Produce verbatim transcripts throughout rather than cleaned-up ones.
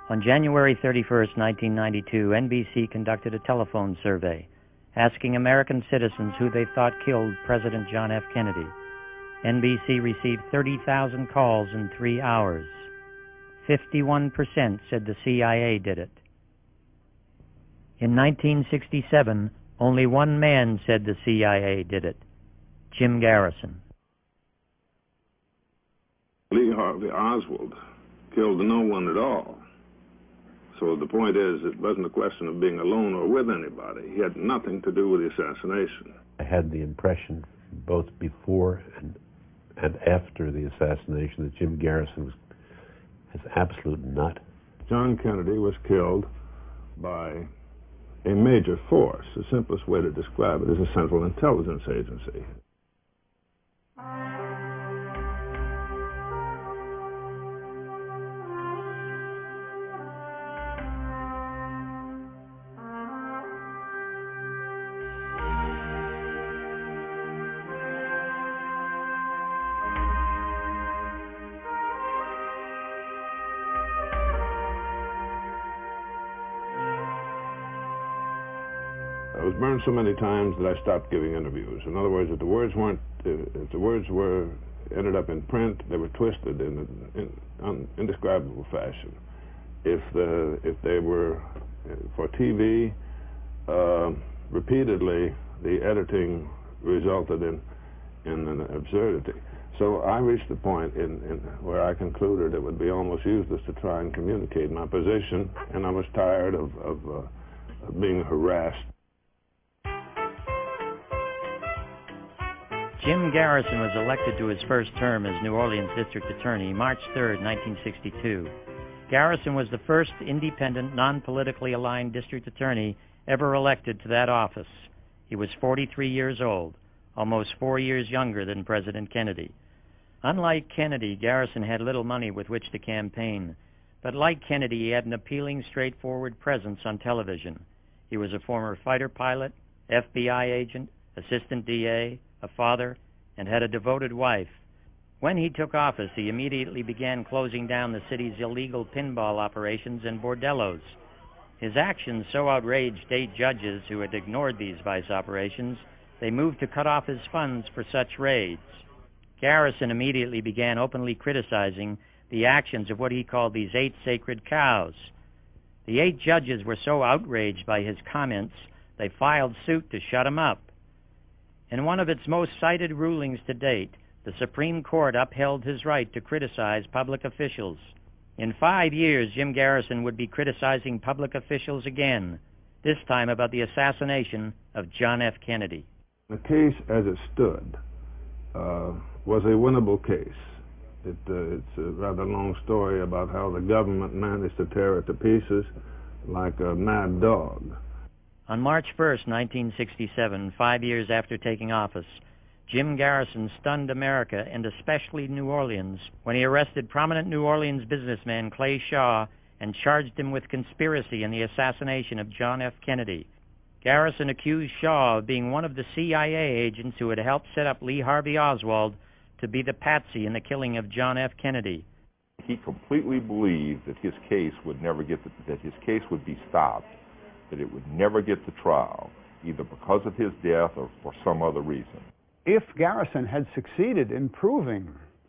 On January thirty-first, nineteen ninety-two, N B C conducted a telephone survey asking American citizens who they thought killed President John F. Kennedy. N B C received thirty thousand calls in three hours. fifty-one percent said the C I A did it. In nineteen sixty-seven, only one man said the C I A did it, Jim Garrison. Lee Harvey Oswald killed no one at all. So the point is, it wasn't a question of being alone or with anybody. He had nothing to do with the assassination. I had the impression, both before and, and after the assassination, that Jim Garrison was an absolute nut. John Kennedy was killed by a major force. The simplest way to describe it is a Central Intelligence Agency. I was burned so many times that I stopped giving interviews. In other words, if the words weren't, if the words were ended up in print, they were twisted in an in, indescribable fashion. If the if they were for T V, uh, repeatedly the editing resulted in in an absurdity. So I reached the point in, in where I concluded it would be almost useless to try and communicate my position, and I was tired of, of, uh, of being harassed. Jim Garrison was elected to his first term as New Orleans District Attorney March third, nineteen sixty-two. Garrison was the first independent, non-politically aligned district attorney ever elected to that office. He was forty-three years old, almost four years younger than President Kennedy. Unlike Kennedy, Garrison had little money with which to campaign, but like Kennedy, he had an appealing, straightforward presence on television. He was a former fighter pilot, F B I agent, assistant D A, a father, and had a devoted wife. When he took office, he immediately began closing down the city's illegal pinball operations and bordellos. His actions so outraged state judges who had ignored these vice operations, they moved to cut off his funds for such raids. Garrison immediately began openly criticizing the actions of what he called these eight sacred cows. The eight judges were so outraged by his comments, they filed suit to shut him up. In one of its most cited rulings to date, the Supreme Court upheld his right to criticize public officials. In five years, Jim Garrison would be criticizing public officials again, this time about the assassination of John F. Kennedy. The case as it stood uh, was a winnable case. It, uh, it's a rather long story about how the government managed to tear it to pieces like a mad dog. On March first, nineteen sixty-seven, five years after taking office, Jim Garrison stunned America, and especially New Orleans, when he arrested prominent New Orleans businessman Clay Shaw and charged him with conspiracy in the assassination of John F. Kennedy. Garrison accused Shaw of being one of the C I A agents who had helped set up Lee Harvey Oswald to be the patsy in the killing of John F. Kennedy. He completely believed that his case would never get the, that his case would be stopped, that it would never get to trial, either because of his death or for some other reason. If Garrison had succeeded in proving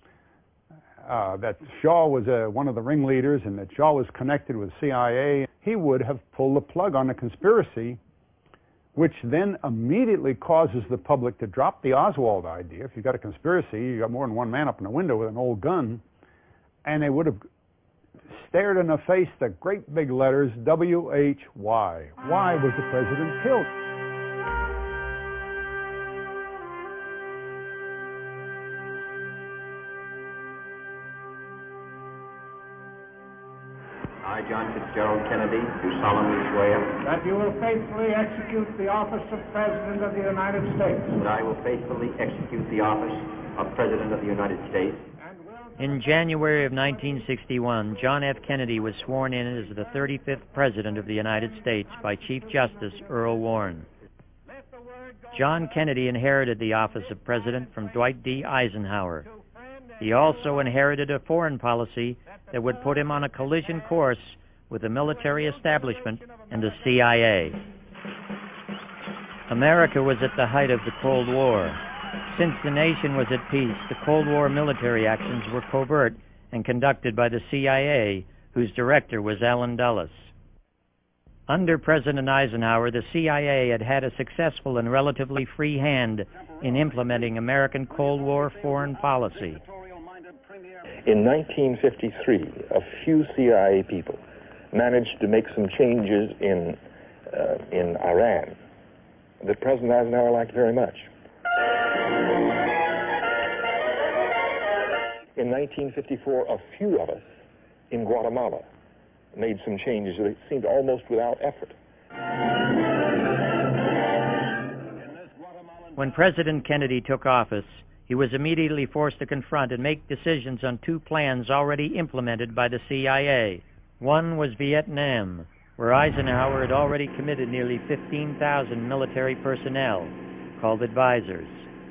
uh, that Shaw was uh, one of the ringleaders and that Shaw was connected with C I A, he would have pulled the plug on the conspiracy, which then immediately causes the public to drop the Oswald idea. If you've got a conspiracy, you've got more than one man up in the window with an old gun, and they would have stared in the face the great big letters W H Y. Why was the president killed? I, John Fitzgerald Kennedy, do solemnly swear that you will faithfully execute the office of President of the United States. that I will faithfully execute the office of President of the United States. In January of nineteen sixty-one, John F. Kennedy was sworn in as the thirty-fifth President of the United States by Chief Justice Earl Warren. John Kennedy inherited the office of President from Dwight D. Eisenhower. He also inherited a foreign policy that would put him on a collision course with the military establishment and the C I A. America was at the height of the Cold War. Since the nation was at peace, the Cold War military actions were covert and conducted by the C I A, whose director was Allen Dulles. Under President Eisenhower, the C I A had had a successful and relatively free hand in implementing American Cold War foreign policy. In nineteen fifty-three, a few C I A people managed to make some changes in, uh, in Iran that President Eisenhower liked very much. In nineteen fifty-four, a few of us in Guatemala made some changes that seemed almost without effort. When President Kennedy took office, he was immediately forced to confront and make decisions on two plans already implemented by the C I A. One was Vietnam, where Eisenhower had already committed nearly fifteen thousand military personnel, called advisors.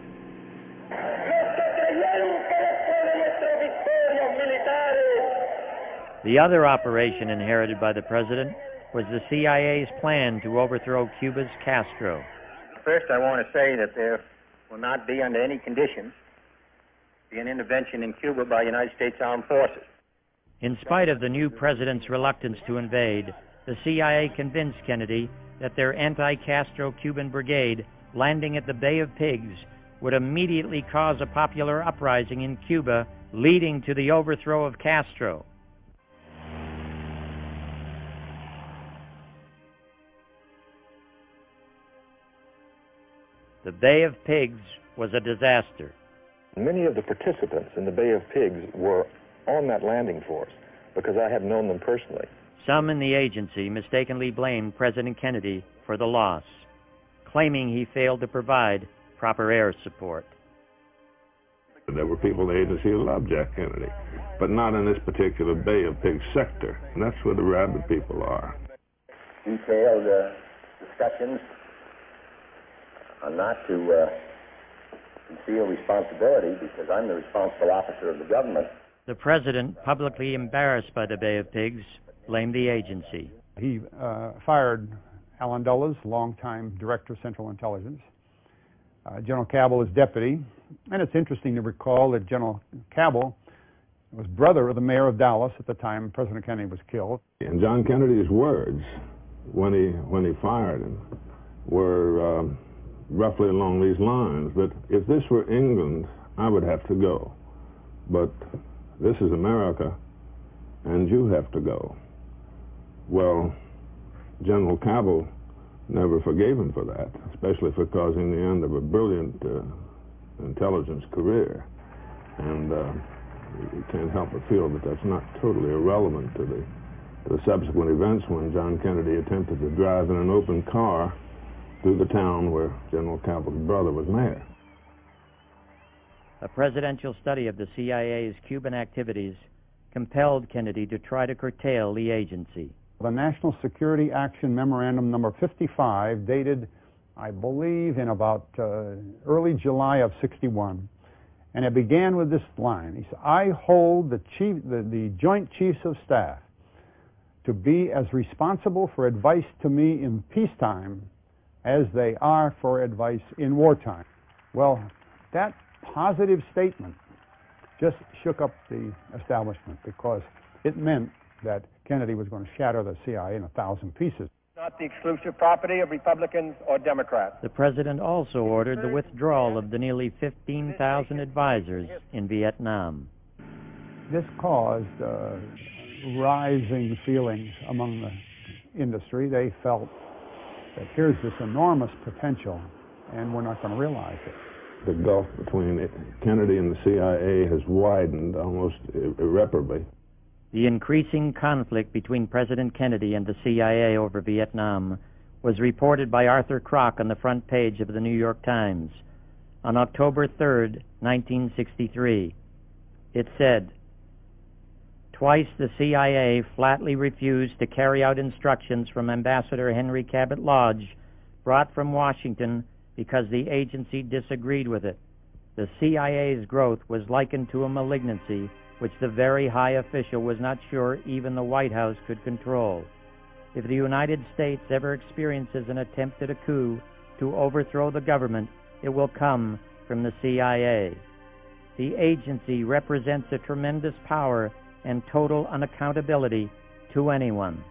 The other operation inherited by the president was the C I A's plan to overthrow Cuba's Castro. First, I want to say that there will not be, under any conditions, be an intervention in Cuba by United States Armed Forces. In spite of the new president's reluctance to invade, the C I A convinced Kennedy that their anti-Castro Cuban brigade landing at the Bay of Pigs would immediately cause a popular uprising in Cuba, leading to the overthrow of Castro. The Bay of Pigs was a disaster. Many of the participants in the Bay of Pigs were on that landing force because I had known them personally. Some in the agency mistakenly blamed President Kennedy for the loss, claiming he failed to provide proper air support. There were people in the agency who loved Jack Kennedy, but not in this particular Bay of Pigs sector, and that's where the rabid people are. Detailed uh, discussions are not to uh, conceal responsibility, because I'm the responsible officer of the government. The president, publicly embarrassed by the Bay of Pigs, blamed the agency. He uh, fired Allen Dulles, longtime director of Central Intelligence, uh, General Cabell as deputy, and it's interesting to recall that General Cabell was brother of the mayor of Dallas at the time President Kennedy was killed. And John Kennedy's words when he when he fired him were um, roughly along these lines, that if this were England, I would have to go. But this is America, and you have to go. Well, General Cabell never forgave him for that, especially for causing the end of a brilliant uh, intelligence career. And uh, you can't help but feel that that's not totally irrelevant to the, to the subsequent events when John Kennedy attempted to drive in an open car through the town where General Cabell's brother was mayor. A presidential study of the C I A's Cuban activities compelled Kennedy to try to curtail the agency. The National Security Action Memorandum number fifty-five, dated, I believe, in about uh, early July of sixty-one, and it began with this line. He said, I hold the, chief, the, the Joint Chiefs of Staff to be as responsible for advice to me in peacetime as they are for advice in wartime. Well, that positive statement just shook up the establishment, because it meant that Kennedy was going to shatter the C I A in a thousand pieces. Not the exclusive property of Republicans or Democrats. The president also ordered the withdrawal of the nearly fifteen thousand advisors in Vietnam. This caused uh, rising feelings among the industry. They felt that here's this enormous potential, and we're not going to realize it. The gulf between Kennedy and the C I A has widened almost irreparably. The increasing conflict between President Kennedy and the C I A over Vietnam was reported by Arthur Kroc on the front page of the New York Times on October third, nineteen sixty-three. It said, twice the C I A flatly refused to carry out instructions from Ambassador Henry Cabot Lodge brought from Washington because the agency disagreed with it. The C I A's growth was likened to a malignancy which the very high official was not sure even the White House could control. If the United States ever experiences an attempt at a coup to overthrow the government, it will come from the C I A. The agency represents a tremendous power and total unaccountability to anyone.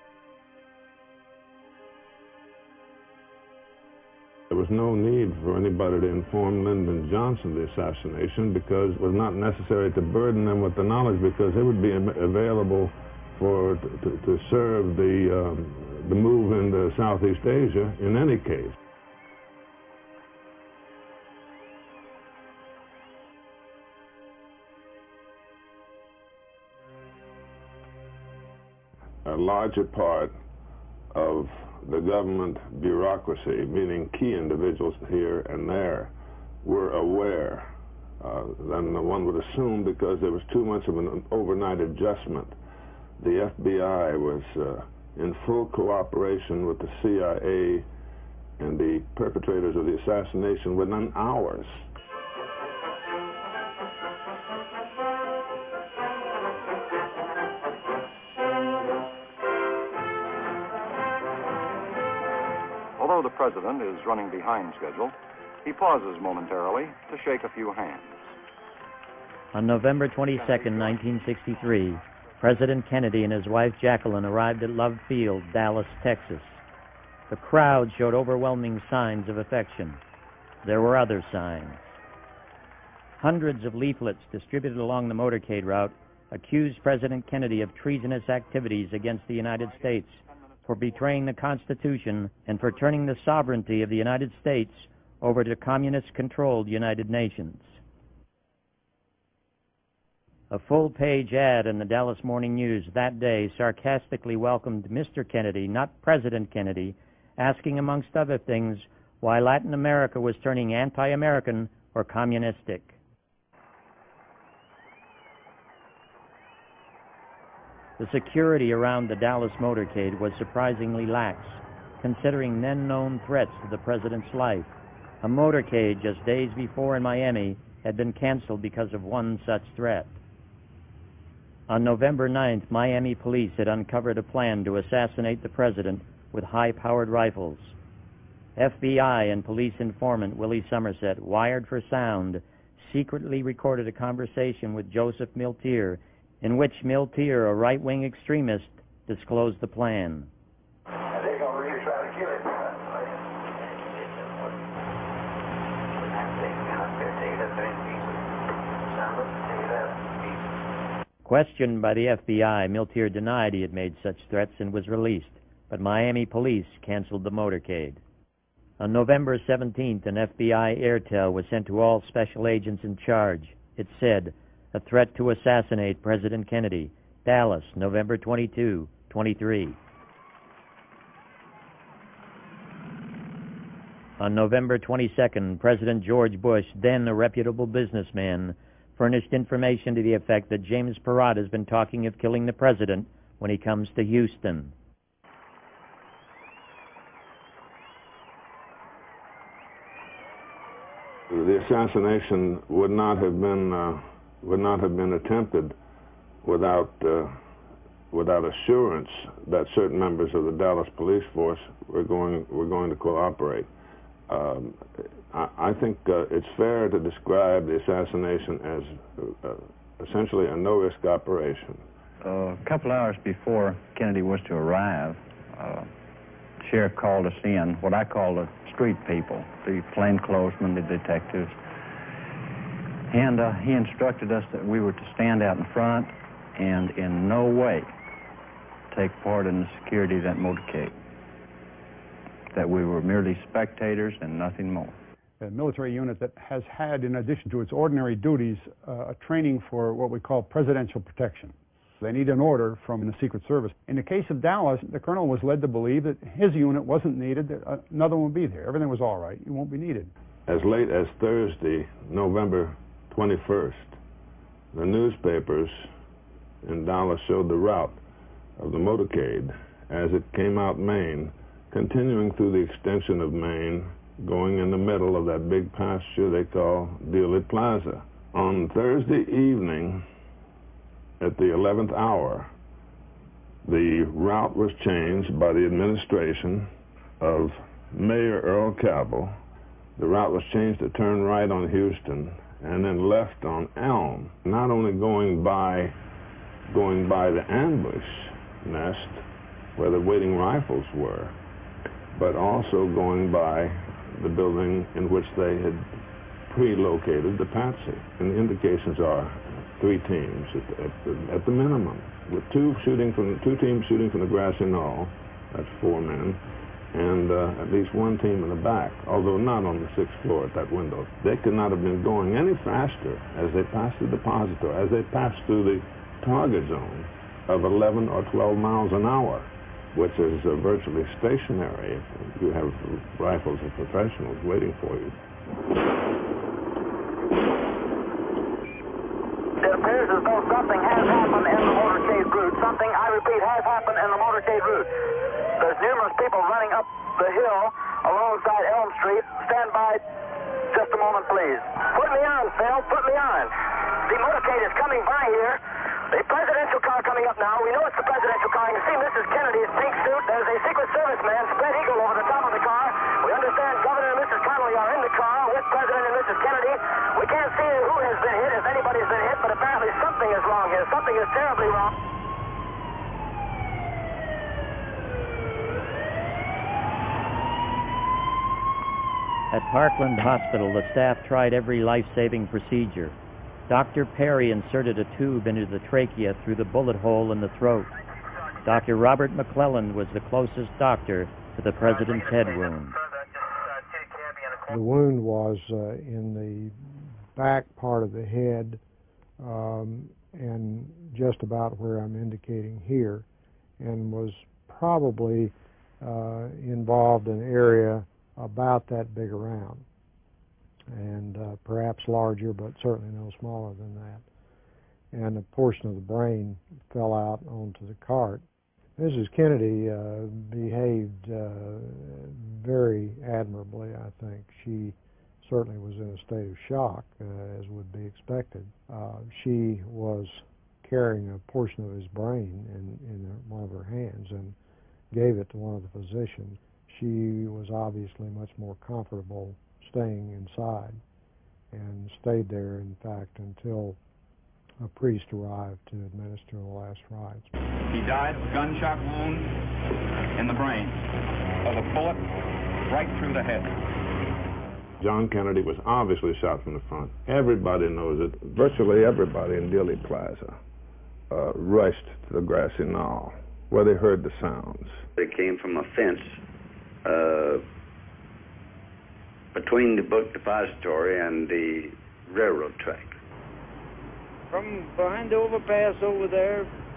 There was no need for anybody to inform Lyndon Johnson of the assassination because it was not necessary to burden them with the knowledge because it would be available for to, to serve the, um, the move into Southeast Asia in any case. A larger part of the government bureaucracy, meaning key individuals here and there, were aware uh, than one would assume because there was too much of an overnight adjustment. The F B I was uh, in full cooperation with the C I A and the perpetrators of the assassination within hours. Although the president is running behind schedule, he pauses momentarily to shake a few hands. On November twenty-second, nineteen sixty-three, President Kennedy and his wife Jacqueline arrived at Love Field, Dallas, Texas. The crowd showed overwhelming signs of affection. There were other signs. Hundreds of leaflets distributed along the motorcade route accused President Kennedy of treasonous activities against the United States, for betraying the Constitution and for turning the sovereignty of the United States over to communist-controlled United Nations. A full-page ad in the Dallas Morning News that day sarcastically welcomed Mister Kennedy, not President Kennedy, asking, amongst other things, why Latin America was turning anti-American or communistic. The security around the Dallas motorcade was surprisingly lax, considering then-known threats to the president's life. A motorcade just days before in Miami had been canceled because of one such threat. On November ninth, Miami police had uncovered a plan to assassinate the president with high-powered rifles. F B I and police informant Willie Somerset, wired for sound, secretly recorded a conversation with Joseph Miltier, in which Miltier, a right-wing extremist, disclosed the plan. They're going to really try to kill him. Questioned by the F B I, Miltier denied he had made such threats and was released, but Miami police canceled the motorcade. On November seventeenth, an F B I airtel was sent to all special agents in charge. It said, "A threat to assassinate President Kennedy. Dallas, November twenty-second, twenty-three." On November twenty-second, President George Bush, then a reputable businessman, furnished information to the effect that James Peratt has been talking of killing the president when he comes to Houston. The assassination would not have been uh, would not have been attempted without uh, without assurance that certain members of the Dallas police force were going were going to cooperate. Um, I, I think uh, it's fair to describe the assassination as uh, essentially a no-risk operation. Uh, a couple hours before Kennedy was to arrive, uh, the sheriff called us in, what I call the street people, the plainclothesmen, the detectives, and uh, he instructed us that we were to stand out in front and in no way take part in the security of that motorcade, that we were merely spectators and nothing more. A military unit that has had, in addition to its ordinary duties, uh, a training for what we call presidential protection. They need an order from the Secret Service. In the case of Dallas, the colonel was led to believe that his unit wasn't needed, that another one would be there. Everything was all right. It won't be needed. As late as Thursday, November twenty-first, the newspapers in Dallas showed the route of the motorcade as it came out Maine, continuing through the extension of Maine, going in the middle of that big pasture they call Dealey Plaza. On Thursday evening, at the eleventh hour, the route was changed by the administration of Mayor Earl Cabell. The route was changed to turn right on Houston and then left on Elm, not only going by going by the ambush nest where the waiting rifles were, but also going by the building in which they had pre-located the Patsy. And the indications are three teams at the, at the, at the minimum, with two shooting from two teams shooting from the grassy knoll. That's four men, and uh, at least one team in the back, although not on the sixth floor at that window. They could not have been going any faster as they passed the depository, as they passed through the target zone of eleven or twelve miles an hour, which is uh, virtually stationary if you have rifles of professionals waiting for you. It appears as though something has happened in the motorcade route. Something, I repeat, has happened in the motorcade route. There's numerous people running up the hill alongside Elm Street. Stand by just a moment, please. Put me on, Phil. Put me on. The motorcade is coming by here. The presidential car coming up now. We know it's the presidential car. You can see Missus Kennedy's pink suit. There's a Secret Service man, spread eagle, over the top of the car. We understand Governor and Missus Connolly are in the car with President and Missus Kennedy. We can't see who has been hit, if anybody's been hit, but apparently something is wrong here. Something is terribly wrong. At Parkland Hospital, the staff tried every life-saving procedure. Doctor Perry inserted a tube into the trachea through the bullet hole in the throat. Doctor Robert McClellan was the closest doctor to the president's head wound. The wound was uh, in the back part of the head um, and just about where I'm indicating here, and was probably uh, involved in an area about that big around, and uh, perhaps larger, but certainly no smaller than that. And a portion of the brain fell out onto the cart. Missus Kennedy uh, behaved uh, very admirably, I think. She certainly was in a state of shock, uh, as would be expected. Uh, she was carrying a portion of his brain in, in one of her hands and gave it to one of the physicians. She was obviously much more comfortable staying inside and stayed there, in fact, until a priest arrived to administer the last rites. He died of a gunshot wound in the brain, of a bullet right through the head. John Kennedy was obviously shot from the front. Everybody knows it. Virtually everybody in Dealey Plaza uh, rushed to the grassy knoll where they heard the sounds. They came from a fence uh, between the book depository and the railroad track. From behind the overpass over there,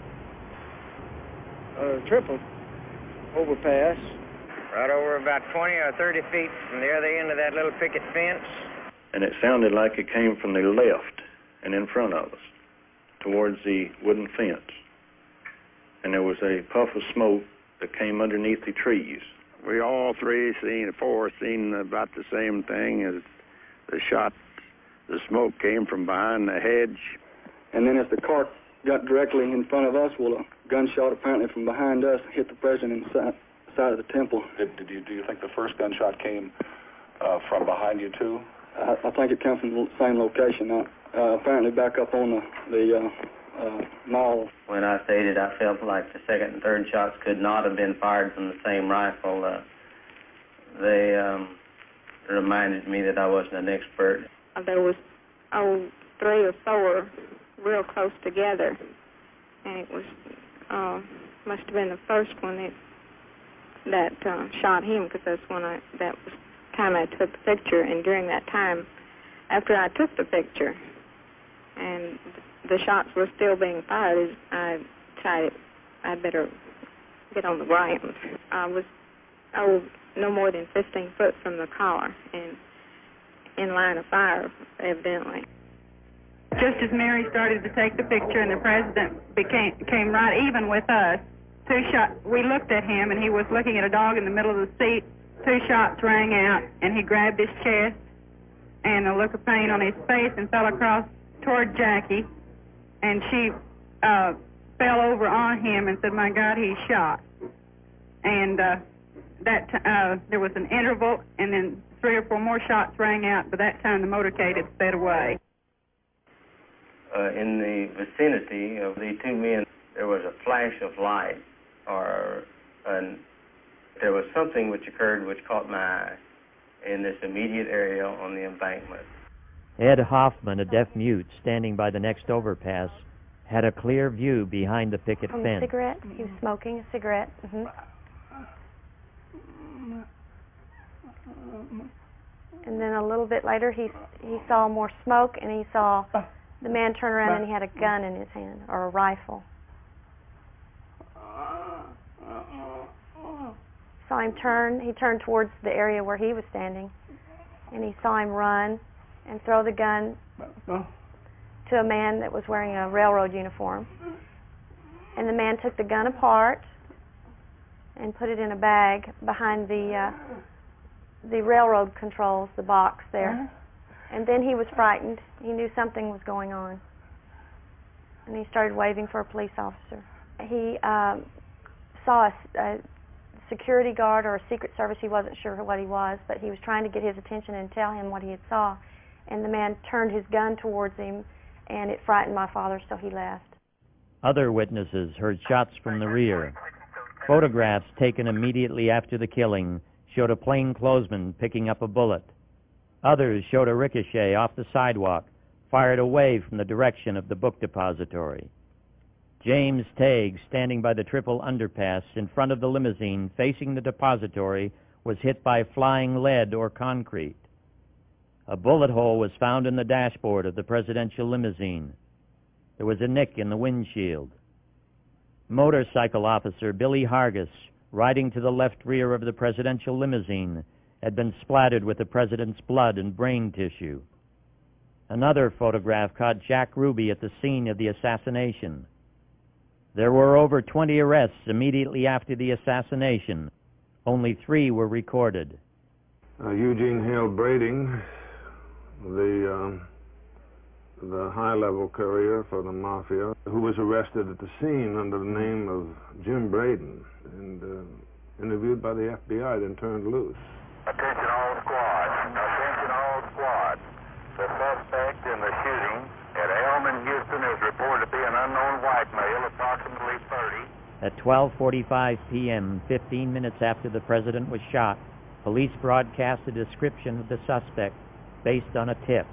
uh, triple overpass. Right over about twenty or thirty feet from the other end of that little picket fence. And it sounded like it came from the left and in front of us, towards the wooden fence. And there was a puff of smoke that came underneath the trees. We all three seen, four seen about the same thing as the shot. The smoke came from behind the hedge. And then as the cart got directly in front of us, well, a gunshot apparently from behind us hit the president inside side of the temple. Did, did you, do you think the first gunshot came uh, from behind you too? I, I think it came from the same location. Uh, uh, apparently back up on the, the uh, uh, knoll. When I stated I felt like the second and third shots could not have been fired from the same rifle, uh, they um, reminded me that I wasn't an expert. There was, oh, three or four real close together, and it was, uh, must have been the first one that that uh, shot him, because that's when I, that was the time I took the picture, and during that time, after I took the picture, and the shots were still being fired, I decided I'd better get on the ground. I was, oh, no more than fifteen foot from the car, and in line of fire, evidently. Just as Mary started to take the picture and the president became came right even with us, two shots, we looked at him and he was looking at a dog in the middle of the seat. Two shots rang out and he grabbed his chest and a look of pain on his face and fell across toward Jackie, and she uh, fell over on him and said, "My God, he's shot." And uh, that t- uh, there was an interval, and then three or four more shots rang out. By that time, the motorcade had sped away. Uh, in the vicinity of the two men, there was a flash of light, or an, there was something which occurred which caught my eye in this immediate area on the embankment. Ed Hoffman, a deaf mute, standing by the next overpass, had a clear view behind the picket From fence. a cigarette. He was smoking a cigarette. Mm-hmm. And then a little bit later, he he saw more smoke, and he saw the man turn around, and he had a gun in his hand, or a rifle. Saw him turn. He turned towards the area where he was standing, and he saw him run and throw the gun to a man that was wearing a railroad uniform. And the man took the gun apart and put it in a bag behind the uh, the railroad controls, the box there. And then he was frightened. He knew something was going on. And he started waving for a police officer. He um, saw a, a security guard or a Secret Service. He wasn't sure what he was, but he was trying to get his attention and tell him what he had saw. And the man turned his gun towards him, and it frightened my father, so he left. Other witnesses heard shots from the rear. Photographs taken immediately after the killing showed a plainclothesman picking up a bullet. Others showed a ricochet off the sidewalk, fired away from the direction of the book depository. James Tague, standing by the triple underpass in front of the limousine facing the depository, was hit by flying lead or concrete. A bullet hole was found in the dashboard of the presidential limousine. There was a nick in the windshield. Motorcycle officer Billy Hargis, riding to the left rear of the presidential limousine, had been splattered with the president's blood and brain tissue. Another photograph caught Jack Ruby at the scene of the assassination. There were over twenty arrests immediately after the assassination. Only three were recorded. Uh, Eugene Hale Brading, the um, the high-level courier for the mafia, who was arrested at the scene under the name of Jim Braden and uh, interviewed by the F B I, then turned loose. Attention all squad. Attention all squad. The suspect in the shooting at Elm in Houston is reported to be an unknown white male, approximately thirty. At twelve forty-five p.m., fifteen minutes after the president was shot, police broadcast a description of the suspect based on a tip.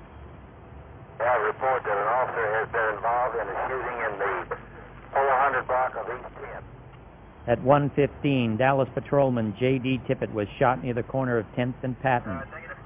I report that an officer has been involved in a shooting in the four hundred block of East tenth. At one fifteen, Dallas patrolman J D Tippett was shot near the corner of tenth and Patton.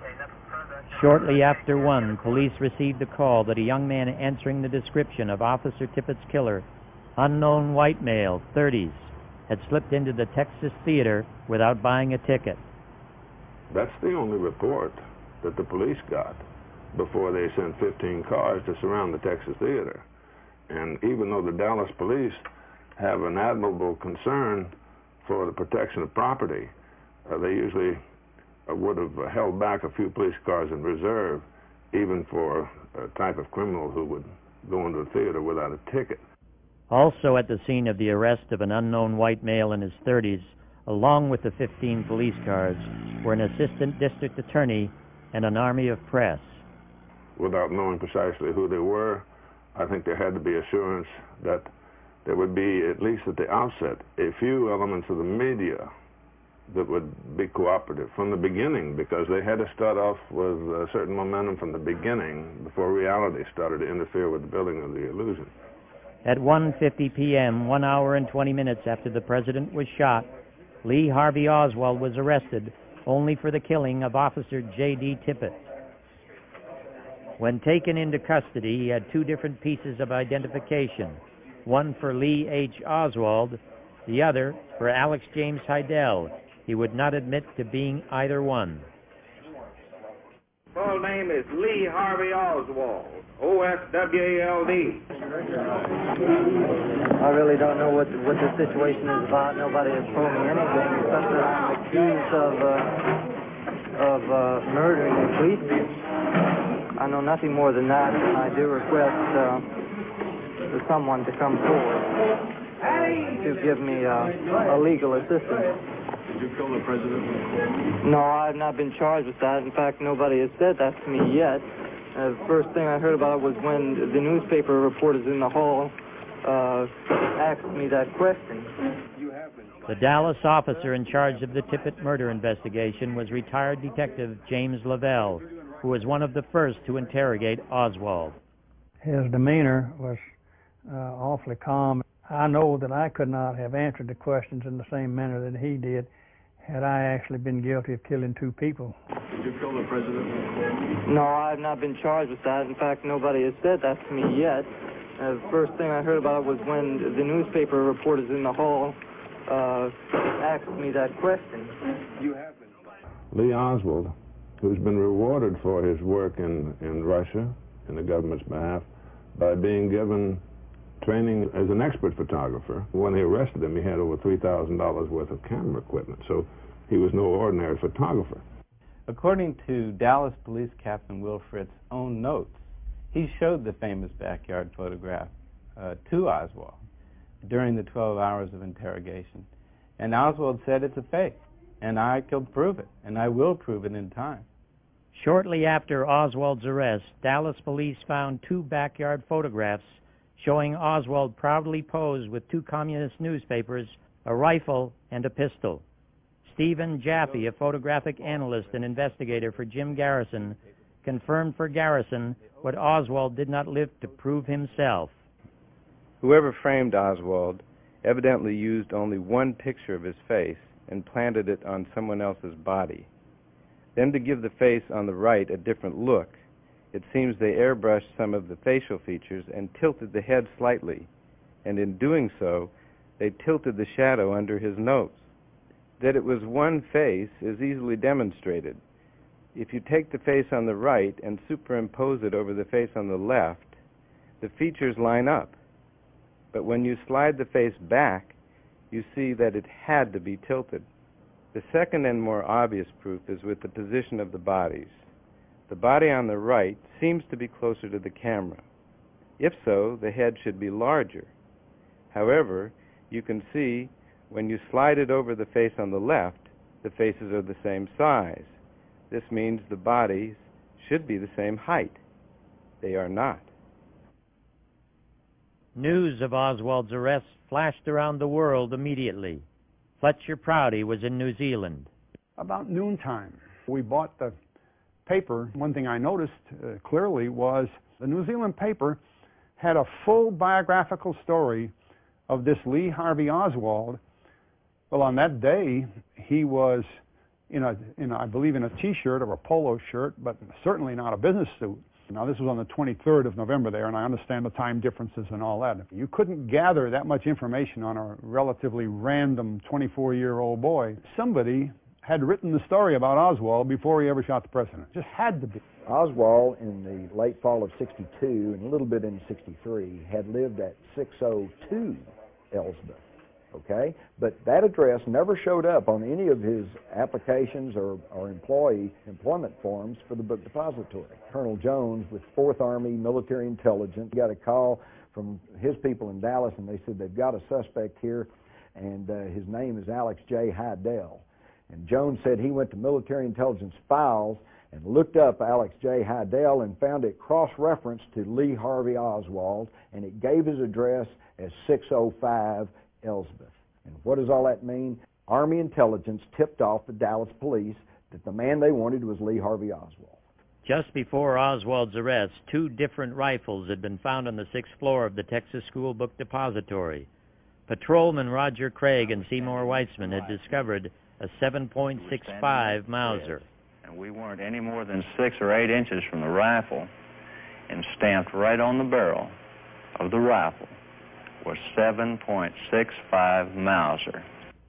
Shortly after one, police received a call that a young man answering the description of Officer Tippett's killer, unknown white male, thirties, had slipped into the Texas Theater without buying a ticket. That's the only report that the police got before they sent fifteen cars to surround the Texas Theater. And even though the Dallas police have an admirable concern for the protection of property, uh, they usually uh, would have uh, held back a few police cars in reserve, even for a type of criminal who would go into a theater without a ticket. Also at the scene of the arrest of an unknown white male in his thirties, along with the fifteen police cars, were an assistant district attorney and an army of press. Without knowing precisely who they were, I think there had to be assurance that there would be, at least at the outset, a few elements of the media that would be cooperative from the beginning, because they had to start off with a certain momentum from the beginning before reality started to interfere with the building of the illusion. At one fifty p.m., one hour and twenty minutes after the president was shot, Lee Harvey Oswald was arrested only for the killing of Officer J D Tippett. When taken into custody, he had two different pieces of identification, one for Lee H. Oswald, the other for Alex James Heidel. He would not admit to being either one. Full name is Lee Harvey Oswald, O S W A L D. I really don't know what the, what the situation is about. Nobody has told me anything except that I'm accused of, uh, of uh, murdering a policeman. I know nothing more than that, and I do request uh, for someone to come forward to give me uh, a legal assistance. Did you kill the president? No, I have not been charged with that. In fact, nobody has said that to me yet. Uh, the first thing I heard about it was when the newspaper reporters in the hall uh, asked me that question. The Dallas officer in charge of the Tippit murder investigation was retired Detective James Lavelle, who was one of the first to interrogate Oswald. His demeanor was uh, awfully calm. I know that I could not have answered the questions in the same manner that he did had I actually been guilty of killing two people. Did you kill the president? No, I have not been charged with that. In fact, nobody has said that to me yet. Uh, the first thing I heard about it was when the newspaper reporters in the hall uh, asked me that question. You have been. Lee Oswald, who's been rewarded for his work in, in Russia, in the government's behalf, by being given training as an expert photographer. When they arrested him, he had over three thousand dollars worth of camera equipment, so he was no ordinary photographer. According to Dallas Police Captain Will Fritz's own notes, he showed the famous backyard photograph uh, to Oswald during the twelve hours of interrogation. And Oswald said, it's a fake, and I can prove it, and I will prove it in time. Shortly after Oswald's arrest, Dallas police found two backyard photographs showing Oswald proudly posed with two communist newspapers, a rifle, and a pistol. Stephen Jaffe, a photographic analyst and investigator for Jim Garrison, confirmed for Garrison what Oswald did not live to prove himself. Whoever framed Oswald evidently used only one picture of his face and planted it on someone else's body. Then, to give the face on the right a different look, it seems they airbrushed some of the facial features and tilted the head slightly, and in doing so, they tilted the shadow under his nose. That it was one face is easily demonstrated. If you take the face on the right and superimpose it over the face on the left, the features line up. But when you slide the face back, you see that it had to be tilted. The second and more obvious proof is with the position of the bodies. The body on the right seems to be closer to the camera. If so, the head should be larger. However, you can see when you slide it over the face on the left, the faces are the same size. This means the bodies should be the same height. They are not. News of Oswald's arrest flashed around the world immediately. Fletcher Prouty was in New Zealand. About noontime, we bought the paper. One thing I noticed uh, clearly was the New Zealand paper had a full biographical story of this Lee Harvey Oswald. Well, on that day, he was in a, in a, I believe in a T-shirt or a polo shirt, but certainly not a business suit. Now, this was on the twenty-third of November there, and I understand the time differences and all that. You couldn't gather that much information on a relatively random twenty-four-year-old boy. Somebody had written the story about Oswald before he ever shot the president. It just had to be. Oswald, in the late fall of sixty-two and a little bit in sixty-three, had lived at six oh two Elsbeth, okay? But that address never showed up on any of his applications or, or employee employment forms for the book depository. Colonel Jones with Fourth Army Military Intelligence got a call from his people in Dallas, and they said they've got a suspect here, and uh, his name is Alex J. Hydell. And Jones said he went to military intelligence files and looked up Alex J. Hydell and found it cross-referenced to Lee Harvey Oswald, and it gave his address as six oh five Elsbeth. And what does all that mean? Army intelligence tipped off the Dallas police that the man they wanted was Lee Harvey Oswald. Just before Oswald's arrest, two different rifles had been found on the sixth floor of the Texas School Book Depository. Patrolman Roger Craig and Seymour Weitzman had discovered a seven point six five Mauser. And we weren't any more than six or eight inches from the rifle, and stamped right on the barrel of the rifle was seven point six five Mauser.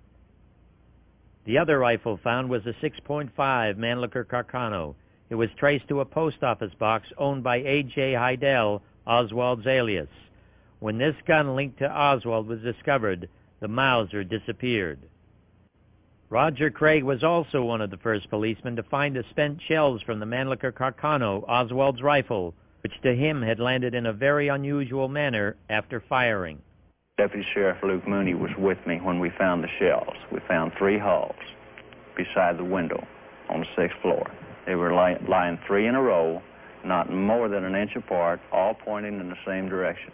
The other rifle found was a six point five Mannlicher Carcano. It was traced to a post office box owned by A J Hydell, Oswald's alias. When this gun linked to Oswald was discovered, the Mauser disappeared. Roger Craig was also one of the first policemen to find the spent shells from the Mannlicher Carcano, Oswald's rifle, which to him had landed in a very unusual manner after firing. Deputy Sheriff Luke Mooney was with me when we found the shells. We found three hulls beside the window on the sixth floor. They were ly lying three in a row, not more than an inch apart, all pointing in the same direction.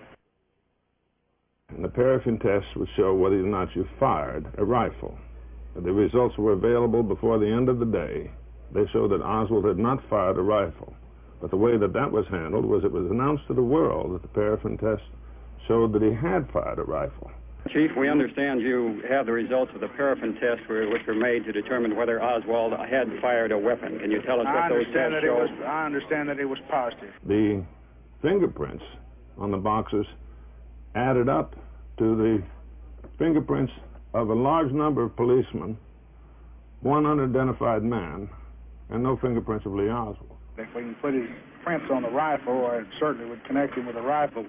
And the paraffin tests would show whether or not you fired a rifle. The results were available before the end of the day. They showed that Oswald had not fired a rifle. But the way that that was handled was it was announced to the world that the paraffin test showed that he had fired a rifle. Chief, we understand you have the results of the paraffin tests which were made to determine whether Oswald had fired a weapon. Can you tell us I what those understand tests that it show? was, I understand that it was positive. The fingerprints on the boxes added up to the fingerprints of a large number of policemen, one unidentified man, and no fingerprints of Lee Oswald. If we can put his prints on the rifle, it certainly would connect him with the rifle.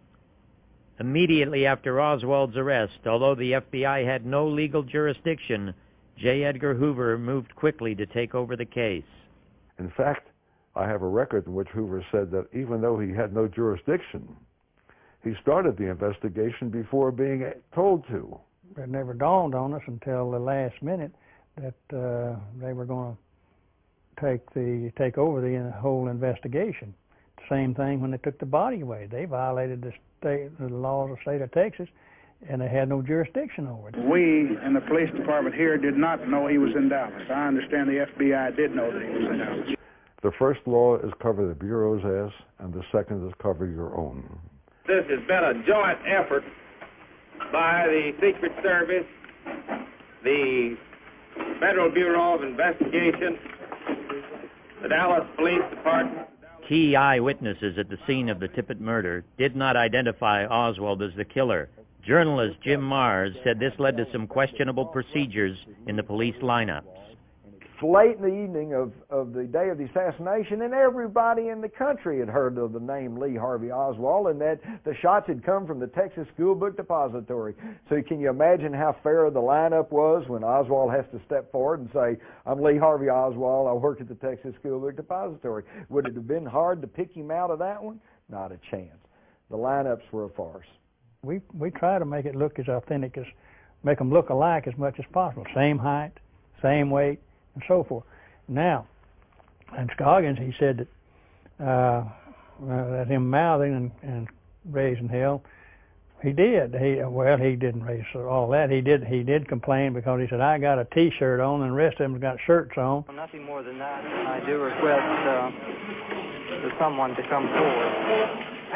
Immediately after Oswald's arrest, although the F B I had no legal jurisdiction, J. Edgar Hoover moved quickly to take over the case. In fact, I have a record in which Hoover said that even though he had no jurisdiction, he started the investigation before being told to. It never dawned on us until the last minute that uh, they were going to take the take over the whole investigation. Same thing when they took the body away. They violated the state, the laws of the state of Texas, and they had no jurisdiction over it. We in the police department here did not know he was in Dallas. I understand the F B I did know that he was in Dallas. The first law is cover the Bureau's ass, and the second is cover your own. This has been a joint effort by the Secret Service, the Federal Bureau of Investigation, the Dallas Police Department. Key eyewitnesses at the scene of the Tippit murder did not identify Oswald as the killer. Journalist Jim Mars said this led to some questionable procedures in the police lineups. It's late in the evening of, of the day of the assassination, and everybody in the country had heard of the name Lee Harvey Oswald, and that the shots had come from the Texas School Book Depository. So can you imagine how fair the lineup was when Oswald has to step forward and say, I'm Lee Harvey Oswald, I work at the Texas School Book Depository. Would it have been hard to pick him out of that one? Not a chance. The lineups were a farce. We, we try to make it look as authentic as, make them look alike as much as possible. Same height, same weight, and so forth. Now, and Scoggins, he said that uh, uh, that him mouthing and, and raising hell, he did. He well, he didn't raise all that. He did. He did complain because he said, "I got a T-shirt on, and the rest of them got shirts on." Well, nothing more than that. I do request uh, for someone to come forward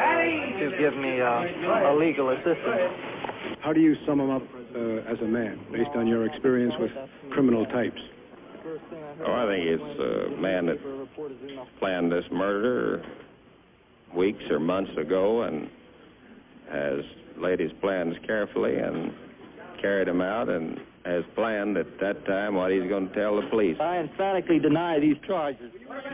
to give me uh, a legal assistance. How do you sum him up uh, as a man, based on your experience with criminal types? Oh, I think it's a man that planned this murder weeks or months ago and has laid his plans carefully and carried them out and has planned at that time what he's going to tell the police. I emphatically deny these charges.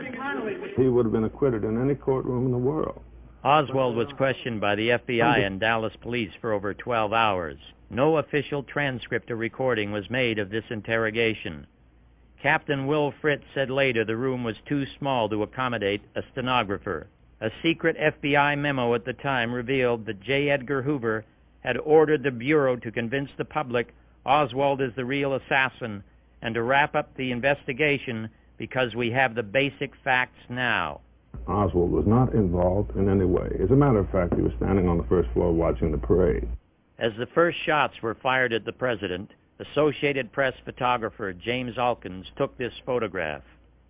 He would have been acquitted in any courtroom in the world. Oswald was questioned by the F B I and Dallas police for over twelve hours. No official transcript or recording was made of this interrogation. Captain Will Fritz said later the room was too small to accommodate a stenographer. A secret F B I memo at the time revealed that J. Edgar Hoover had ordered the Bureau to convince the public Oswald is the real assassin and to wrap up the investigation because we have the basic facts now. Oswald was not involved in any way. As a matter of fact, he was standing on the first floor watching the parade. As the first shots were fired at the president, Associated Press photographer James Alkins took this photograph.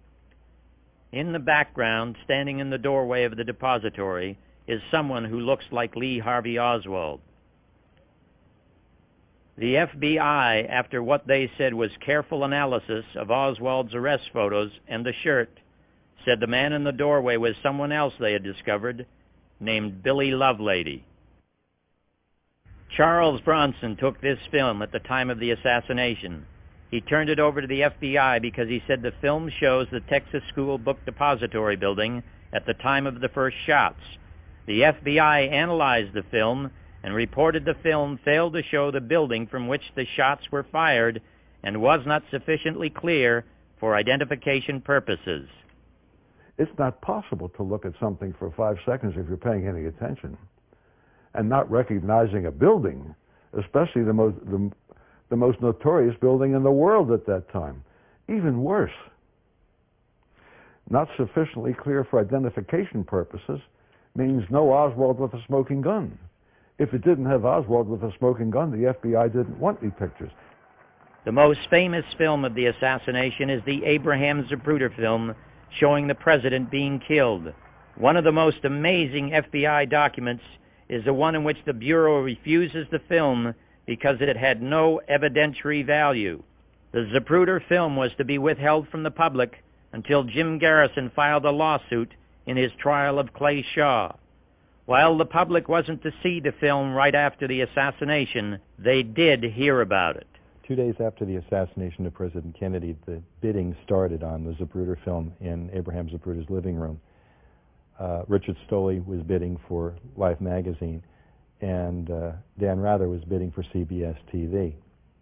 In the background, standing in the doorway of the depository, is someone who looks like Lee Harvey Oswald. The F B I, after what they said was careful analysis of Oswald's arrest photos and the shirt, said the man in the doorway was someone else they had discovered, named Billy Lovelady. Charles Bronson took this film at the time of the assassination. He turned it over to the F B I because he said the film shows the Texas School Book Depository building at the time of the first shots. The F B I analyzed the film and reported the film failed to show the building from which the shots were fired and was not sufficiently clear for identification purposes. It's not possible to look at something for five seconds if you're paying any attention and not recognizing a building, especially the most, the, the most notorious building in the world at that time. Even worse, not sufficiently clear for identification purposes means no Oswald with a smoking gun. If it didn't have Oswald with a smoking gun, the F B I didn't want any pictures. The most famous film of the assassination is the Abraham Zapruder film showing the president being killed. One of the most amazing F B I documents is the one in which the Bureau refuses the film because it had no evidentiary value. The Zapruder film was to be withheld from the public until Jim Garrison filed a lawsuit in his trial of Clay Shaw. While the public wasn't to see the film right after the assassination, they did hear about it. Two days after the assassination of President Kennedy, the bidding started on the Zapruder film in Abraham Zapruder's living room. Uh, Richard Stoley was bidding for Life magazine, and uh, Dan Rather was bidding for C B S T V.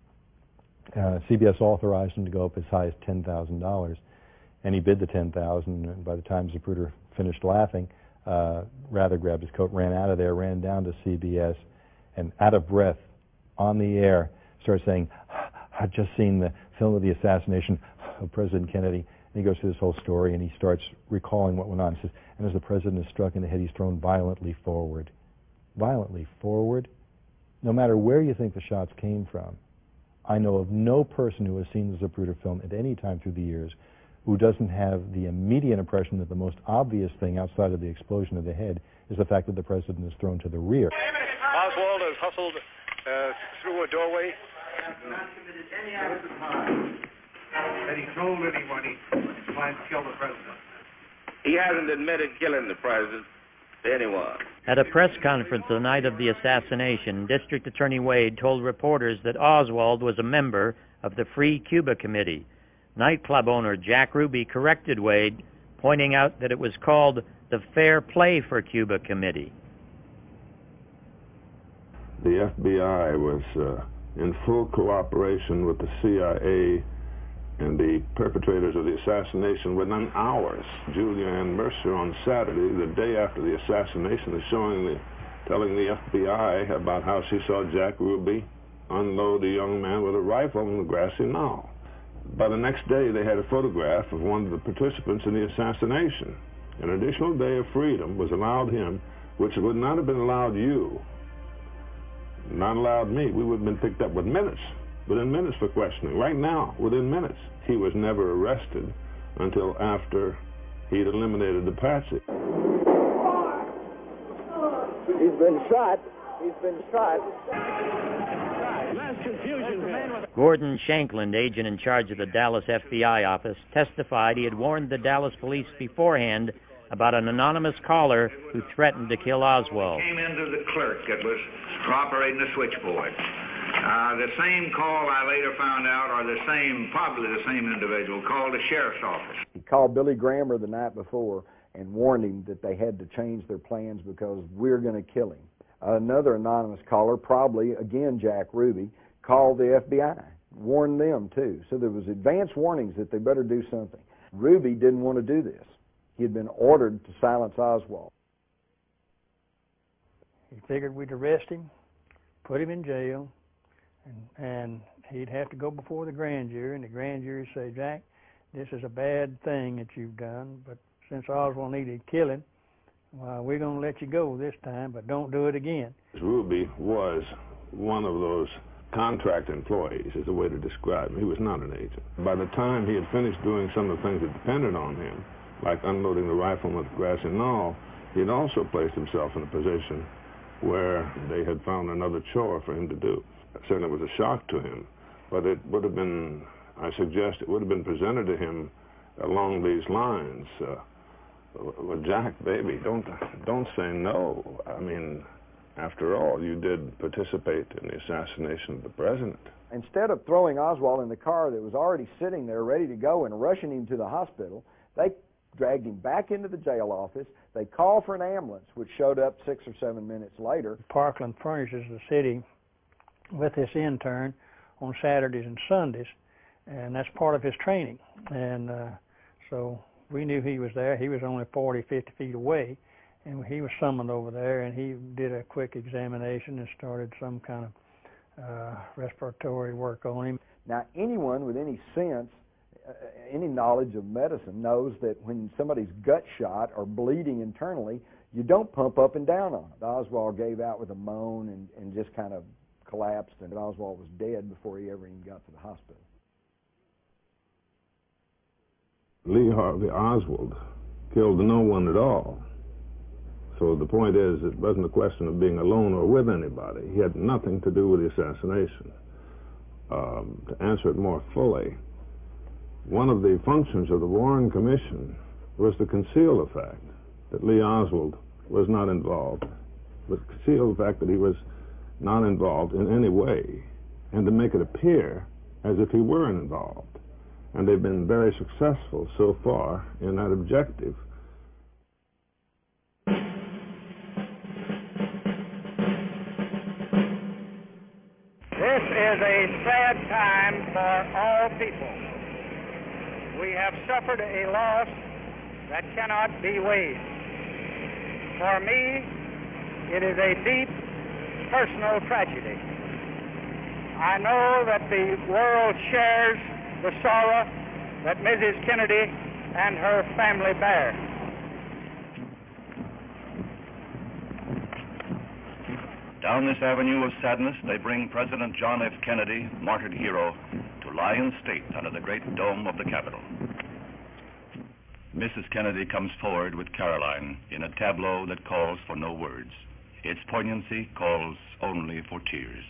Uh, C B S authorized him to go up as high as ten thousand dollars, and he bid the ten thousand dollars, and by the time Zapruder finished laughing, uh, Rather grabbed his coat, ran out of there, ran down to C B S, and out of breath, on the air, started saying, "I've just seen the film of the assassination of President Kennedy." And he goes through this whole story, and he starts recalling what went on. He says, and as the president is struck in the head, he's thrown violently forward. Violently forward? No matter where you think the shots came from, I know of no person who has seen the Zapruder film at any time through the years who doesn't have the immediate impression that the most obvious thing outside of the explosion of the head is the fact that the president is thrown to the rear. Oswald is hustled uh, through a doorway. Not committed any act of harm that he told anyone he planned to kill the president. He hasn't admitted killing the president to anyone. At a press conference the night of the assassination, District Attorney Wade told reporters that Oswald was a member of the Free Cuba Committee. Nightclub owner Jack Ruby corrected Wade, pointing out that it was called the Fair Play for Cuba Committee. The F B I was uh, in full cooperation with the C I A and the perpetrators of the assassination within hours. Julianne Mercer on Saturday, the day after the assassination, is showing the, telling the F B I about how she saw Jack Ruby unload a young man with a rifle on the grassy knoll. By the next day, they had a photograph of one of the participants in the assassination. An additional day of freedom was allowed him, which would not have been allowed you, not allowed me. We would have been picked up with minutes, within minutes for questioning. Right now, within minutes. He was never arrested until after he'd eliminated the patsy. He's been shot. He's been shot. Gordon Shankland, agent in charge of the Dallas F B I office, testified he had warned the Dallas police beforehand about an anonymous caller who threatened to kill Oswald. Came into the clerk that was operating the switchboard. Uh, the same call I later found out, or the same, probably the same individual, called the sheriff's office. He called Billy Grammer the night before and warned him that they had to change their plans because we're going to kill him. Another anonymous caller, probably, again, Jack Ruby, called the F B I, warned them too. So there was advance warnings that they better do something. Ruby didn't want to do this. He had been ordered to silence Oswald. He figured we'd arrest him, put him in jail, and, and he'd have to go before the grand jury, and the grand jury say, Jack, this is a bad thing that you've done, but since Oswald needed killing, well, we're going to let you go this time, but don't do it again. Ruby was one of those contract employees, is the way to describe him. He was not an agent. By the time he had finished doing some of the things that depended on him, like unloading the rifle with grass and all, he had also placed himself in a position where they had found another chore for him to do. It certainly was a shock to him, but it would have been, I suggest, it would have been presented to him along these lines. Uh, well, Jack, baby, don't, don't say no. I mean, after all, you did participate in the assassination of the president. Instead of throwing Oswald in the car that was already sitting there ready to go and rushing him to the hospital, they dragged him back into the jail office. They called for an ambulance, which showed up six or seven minutes later. Parkland furnishes the city with this intern on Saturdays and Sundays, and that's part of his training. And uh, so We knew he was there. He was only forty, fifty feet away, and he was summoned over there, and he did a quick examination and started some kind of uh, respiratory work on him. Now, anyone with any sense, uh, any knowledge of medicine knows that when somebody's gut shot or bleeding internally, you don't pump up and down on it. Oswald gave out with a moan and, and just kind of collapsed, and Oswald was dead before he ever even got to the hospital. Lee Harvey Oswald killed no one at all. So the point is, it wasn't a question of being alone or with anybody. He had nothing to do with the assassination. Um, to answer it more fully, one of the functions of the Warren Commission was to conceal the fact that Lee Oswald was not involved, was to conceal the fact that he was not involved in any way, and to make it appear as if he were involved. And they've been very successful so far in that objective. This is a sad time for all people. We have suffered a loss that cannot be weighed. For me, it is a deep personal tragedy. I know that the world shares the sorrow that Missus Kennedy and her family bear. Down this avenue of sadness, they bring President John F. Kennedy, martyred hero, to lie in state under the great dome of the Capitol. Missus Kennedy comes forward with Caroline in a tableau that calls for no words. Its poignancy calls only for tears.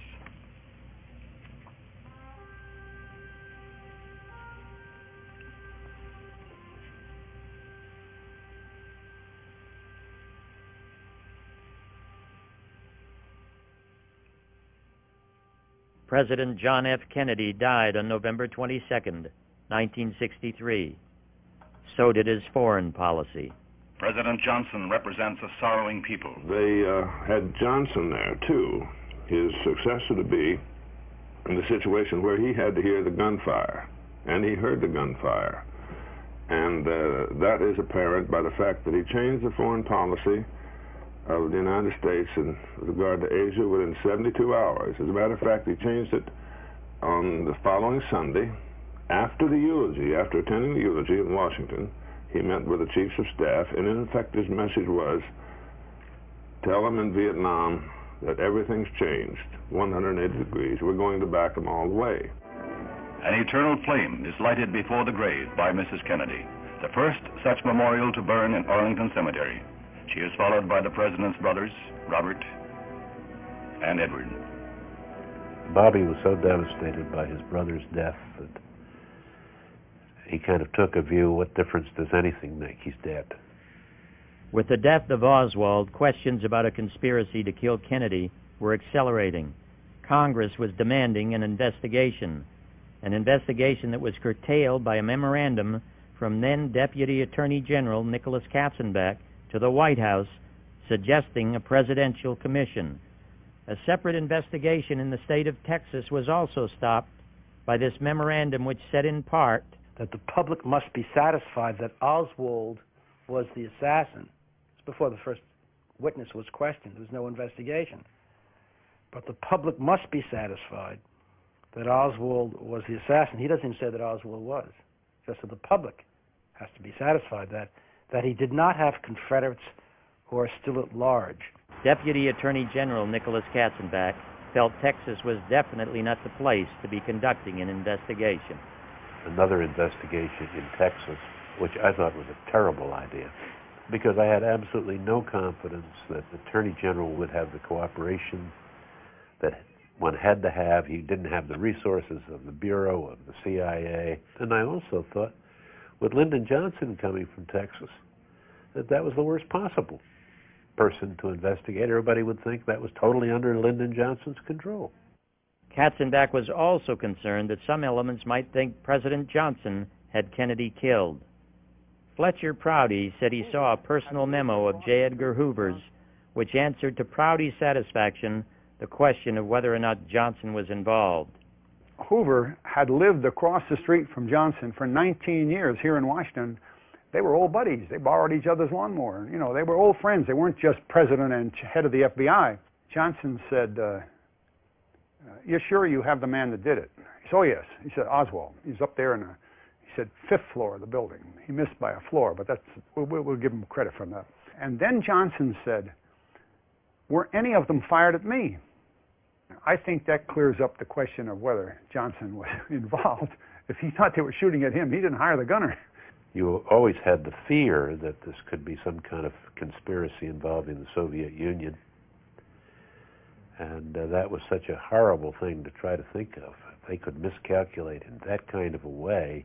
President John F. Kennedy died on November twenty-second, nineteen sixty-three. So did his foreign policy. President Johnson represents a sorrowing people. They uh, had Johnson there, too, his successor to be, in the situation where he had to hear the gunfire, and he heard the gunfire. And uh, that is apparent by the fact that he changed the foreign policy of the United States in regard to Asia within seventy-two hours. As a matter of fact, he changed it on the following Sunday. After the eulogy, after attending the eulogy in Washington, he met with the chiefs of staff, and in effect his message was, tell them in Vietnam that everything's changed, one hundred eighty degrees. We're going to back them all the way. An eternal flame is lighted before the grave by Missus Kennedy, the first such memorial to burn in Arlington Cemetery. She is followed by the President's brothers, Robert and Edward. Bobby was so devastated by his brother's death that he kind of took a view, what difference does anything make? He's dead. With the death of Oswald, questions about a conspiracy to kill Kennedy were accelerating. Congress was demanding an investigation, an investigation that was curtailed by a memorandum from then Deputy Attorney General Nicholas Katzenbach to the White House suggesting a presidential commission. A separate investigation in the state of Texas was also stopped by this memorandum, which said in part that the public must be satisfied that Oswald was the assassin. It's before the first witness was questioned. There was no investigation. But the public must be satisfied that Oswald was the assassin. He doesn't even say that Oswald was. Just that the public has to be satisfied that, that he did not have Confederates who are still at large. Deputy Attorney General Nicholas Katzenbach felt Texas was definitely not the place to be conducting an investigation. Another investigation in Texas, which I thought was a terrible idea, because I had absolutely no confidence that the Attorney General would have the cooperation that one had to have. He didn't have the resources of the Bureau, of the C I A. And I also thought, with Lyndon Johnson coming from Texas, that that was the worst possible person to investigate. Everybody would think that was totally under Lyndon Johnson's control. Katzenbach was also concerned that some elements might think President Johnson had Kennedy killed. Fletcher Prouty said he saw a personal memo of J. Edgar Hoover's which answered to Prouty's satisfaction the question of whether or not Johnson was involved. Hoover had lived across the street from Johnson for nineteen years here in Washington They were old buddies. They borrowed each other's lawnmower. You know, they were old friends. They weren't just president and head of the F B I. Johnson said, uh, "You're sure you have the man that did it?" He said, "Oh, yes." He said, "Oswald. He's up there in a," he said, "fifth floor of the building." He missed by a floor, but that's, we'll, we'll give him credit for that. And then Johnson said, "Were any of them fired at me?" I think that clears up the question of whether Johnson was involved. If he thought they were shooting at him, he didn't hire the gunner. You always had the fear that this could be some kind of conspiracy involving the Soviet Union. And uh, that was such a horrible thing to try to think of. If they could miscalculate in that kind of a way,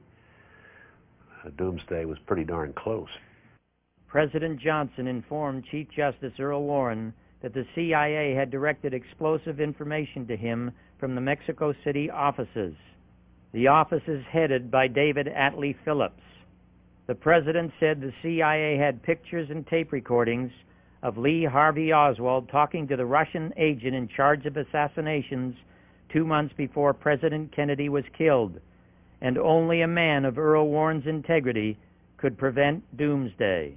uh, doomsday was pretty darn close. President Johnson informed Chief Justice Earl Warren that the C I A had directed explosive information to him from the Mexico City offices. The offices headed by David Atlee Phillips. The president said the C I A had pictures and tape recordings of Lee Harvey Oswald talking to the Russian agent in charge of assassinations two months before President Kennedy was killed, and only a man of Earl Warren's integrity could prevent doomsday.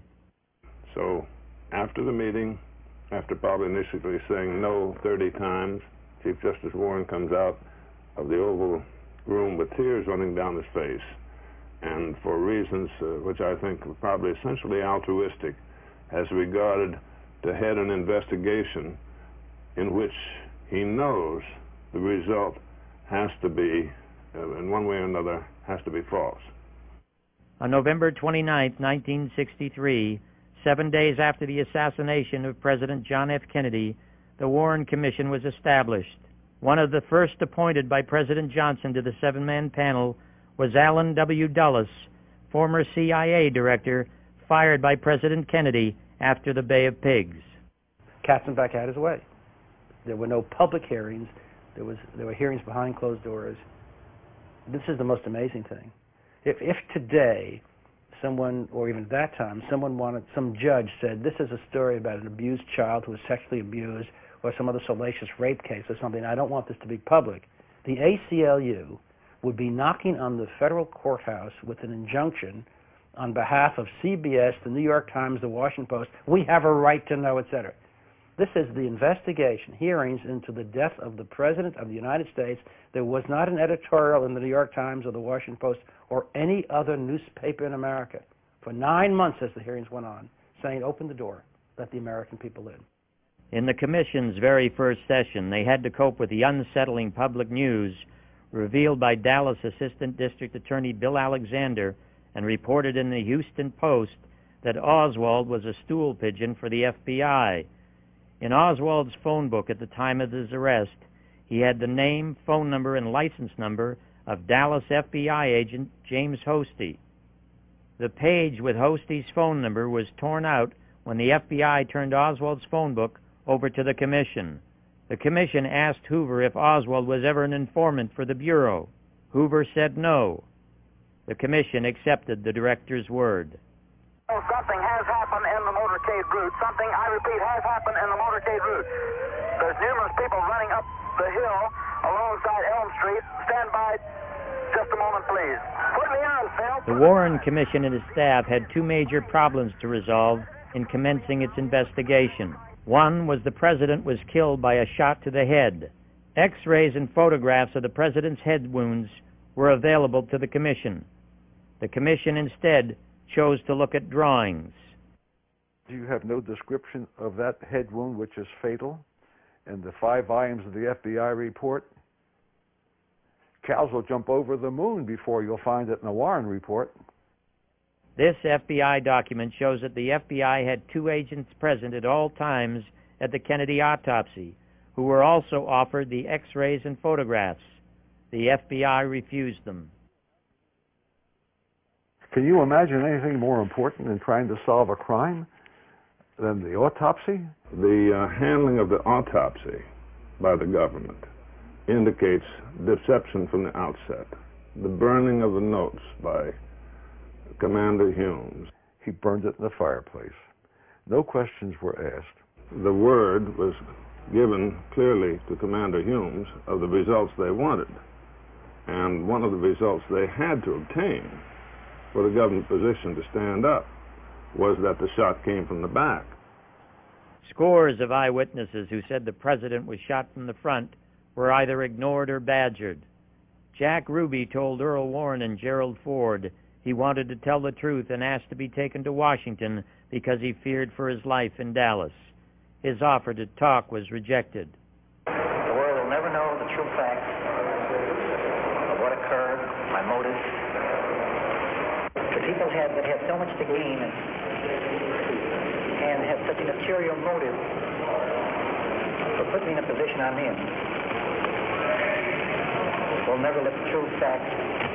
So, after the meeting, after probably initially saying no thirty times, Chief Justice Warren comes out of the Oval Room with tears running down his face, and for reasons uh, which I think were probably essentially altruistic, has regarded to head an investigation in which he knows the result has to be, uh, in one way or another, has to be false. On November twenty-ninth, nineteen sixty-three, seven days after the assassination of President John F. Kennedy, the Warren Commission was established. One of the first appointed by President Johnson to the seven-man panel was Allen W. Dulles, former C I A director, fired by President Kennedy after the Bay of Pigs. Katzenbach had his way. There were no public hearings. There was there were hearings behind closed doors. This is the most amazing thing. If if today someone, or even at that time, someone wanted, some judge said, this is a story about an abused child who was sexually abused, or some other salacious rape case or something, I don't want this to be public, the A C L U would be knocking on the federal courthouse with an injunction on behalf of C B S, the New York Times, the Washington Post. We have a right to know, et cetera. This is the investigation, hearings into the death of the President of the United States. There was not an editorial in the New York Times or the Washington Post or any other newspaper in America for nine months as the hearings went on, saying, open the door, let the American people in. In the Commission's very first session, they had to cope with the unsettling public news revealed by Dallas Assistant District Attorney Bill Alexander and reported in the Houston Post that Oswald was a stool pigeon for the F B I. In Oswald's phone book at the time of his arrest, he had the name, phone number, and license number of Dallas F B I agent James Hosty. The page with Hosty's phone number was torn out when the F B I turned Oswald's phone book over to the Commission. The Commission asked Hoover if Oswald was ever an informant for the Bureau. Hoover said no. The Commission accepted the director's word. Oh, something has happened in the motorcade route. Something, I repeat, has happened in the motorcade route. There's numerous people running up the hill alongside Elm Street. Stand by just a moment, please. Put me on, Phil. The Warren Commission and its staff had two major problems to resolve in commencing its investigation. One was the president was killed by a shot to the head. X-rays and photographs of the president's head wounds were available to the Commission. The Commission instead chose to look at drawings. You have no description of that head wound, which is fatal, in the five volumes of the F B I report. Cows will jump over the moon before you'll find it in the Warren report. This F B I document shows that the F B I had two agents present at all times at the Kennedy autopsy, who were also offered the X-rays and photographs. The F B I refused them. Can you imagine anything more important in trying to solve a crime than the autopsy? The uh, handling of the autopsy by the government indicates deception from the outset. The burning of the notes by Commander Humes. He burned it in the fireplace. No questions were asked. The word was given clearly to Commander Humes of the results they wanted. And one of the results they had to obtain for the government position to stand up was that the shot came from the back. Scores of eyewitnesses who said the president was shot from the front were either ignored or badgered. Jack Ruby told Earl Warren and Gerald Ford he wanted to tell the truth and asked to be taken to Washington because he feared for his life in Dallas. His offer to talk was rejected. The world will never know the true facts of what occurred, my motives. The people have, that have so much to gain and, and have such an ulterior motive for putting me in a position I'm in will never let the true facts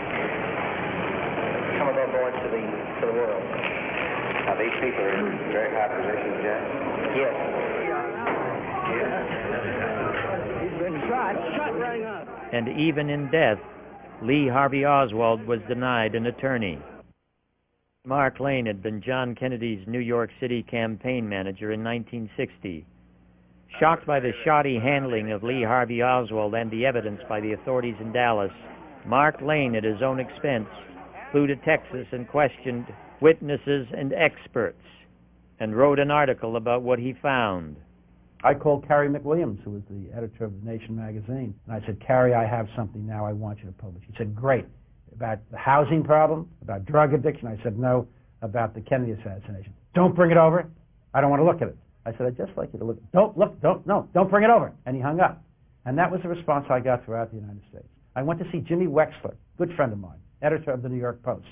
come above board to the, to the world. Now, these people are in very high positions, Jack? Yes. He's been shot, shot right up. And even in death, Lee Harvey Oswald was denied an attorney. Mark Lane had been John Kennedy's New York City campaign manager in nineteen sixty. Shocked by the shoddy handling of Lee Harvey Oswald and the evidence by the authorities in Dallas, Mark Lane, at his own expense, flew to Texas and questioned witnesses and experts, and wrote an article about what he found. I called Carrie McWilliams, who was the editor of The Nation magazine, and I said, Carrie, I have something now I want you to publish. He said, great. About the housing problem, about drug addiction. I said, no, about the Kennedy assassination. Don't bring it over. I don't want to look at it. I said, I'd just like you to look. Don't look, don't, no, don't bring it over. And he hung up. And that was the response I got throughout the United States. I went to see Jimmy Wexler, good friend of mine, editor of the New York Post.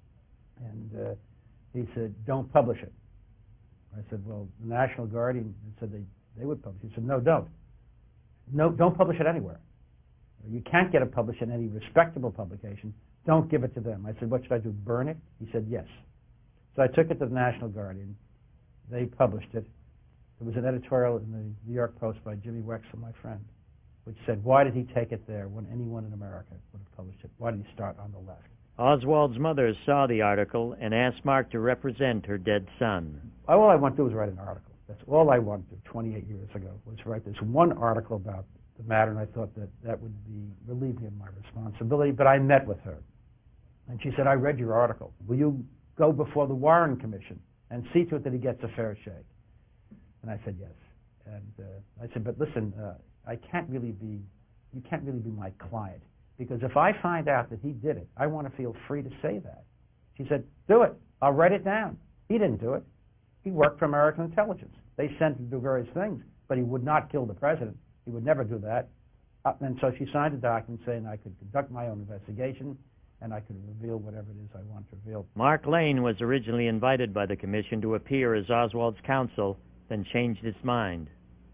And uh, he said, don't publish it. I said, well, the National Guardian said they, they would publish it. He said, no, don't. No, don't publish it anywhere. You can't get it published in any respectable publication. Don't give it to them. I said, what should I do, burn it? He said, yes. So I took it to the National Guardian. They published it. There was an editorial in the New York Post by Jimmy Wexler, my friend, which said, why did he take it there when anyone in America would have published it? Why did he start on the left? Oswald's mother saw the article and asked Mark to represent her dead son. All I want to do is write an article. That's all I wanted to do twenty-eight years ago, was write this one article about the matter, and I thought that that would be relieve me of my responsibility. But I met with her, and she said, I read your article. Will you go before the Warren Commission and see to it that he gets a fair shake? And I said, yes. And uh, I said, but listen, uh, I can't really be, you can't really be my client, because if I find out that he did it, I want to feel free to say that. She said, do it. I'll write it down. He didn't do it. He worked for American intelligence. They sent him to do various things, but he would not kill the president. He would never do that. Uh, and so she signed a document saying I could conduct my own investigation and I could reveal whatever it is I want to reveal. Mark Lane was originally invited by the commission to appear as Oswald's counsel, then changed its mind.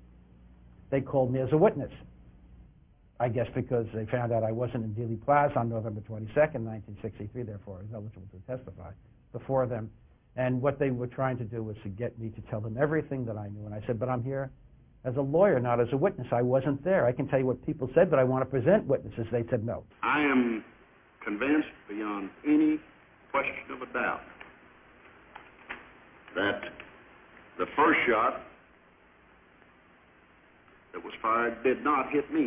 They called me as a witness, I guess because they found out I wasn't in Dealey Plaza on November twenty-second, nineteen sixty-three, therefore I was eligible to testify before them. And what they were trying to do was to get me to tell them everything that I knew. And I said, but I'm here as a lawyer, not as a witness. I wasn't there. I can tell you what people said, but I want to present witnesses. They said no. I am convinced beyond any question of a doubt that the first shot that was fired did not hit me.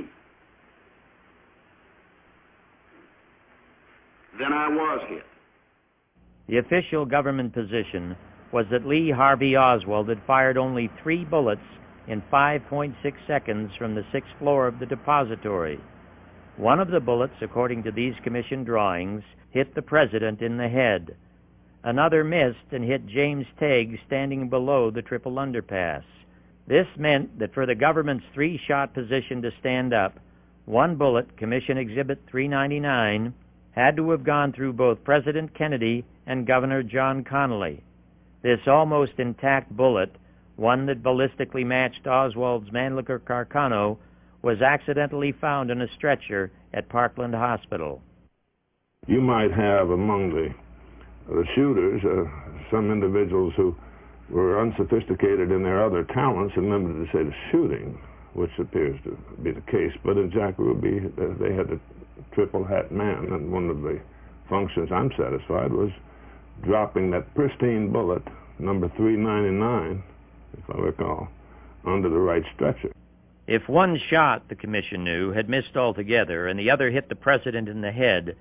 Then I was hit. The official government position was that Lee Harvey Oswald had fired only three bullets in five point six seconds from the sixth floor of the depository. One of the bullets, according to these commission drawings, hit the president in the head. Another missed and hit James Tague standing below the triple underpass. This meant that for the government's three-shot position to stand up, one bullet, Commission Exhibit three ninety-nine, had to have gone through both President Kennedy and Governor John Connally. This almost intact bullet, one that ballistically matched Oswald's Mannlicher Carcano, was accidentally found in a stretcher at Parkland Hospital. You might have among the, the shooters uh, some individuals who were unsophisticated in their other talents and limited to, say, the shooting, which appears to be the case. But in Jack Ruby, they had a triple hat man, and one of the functions, I'm satisfied, was dropping that pristine bullet, number three ninety-nine, if I recall, onto the right stretcher. If one shot, the commission knew, had missed altogether and the other hit the president in the head,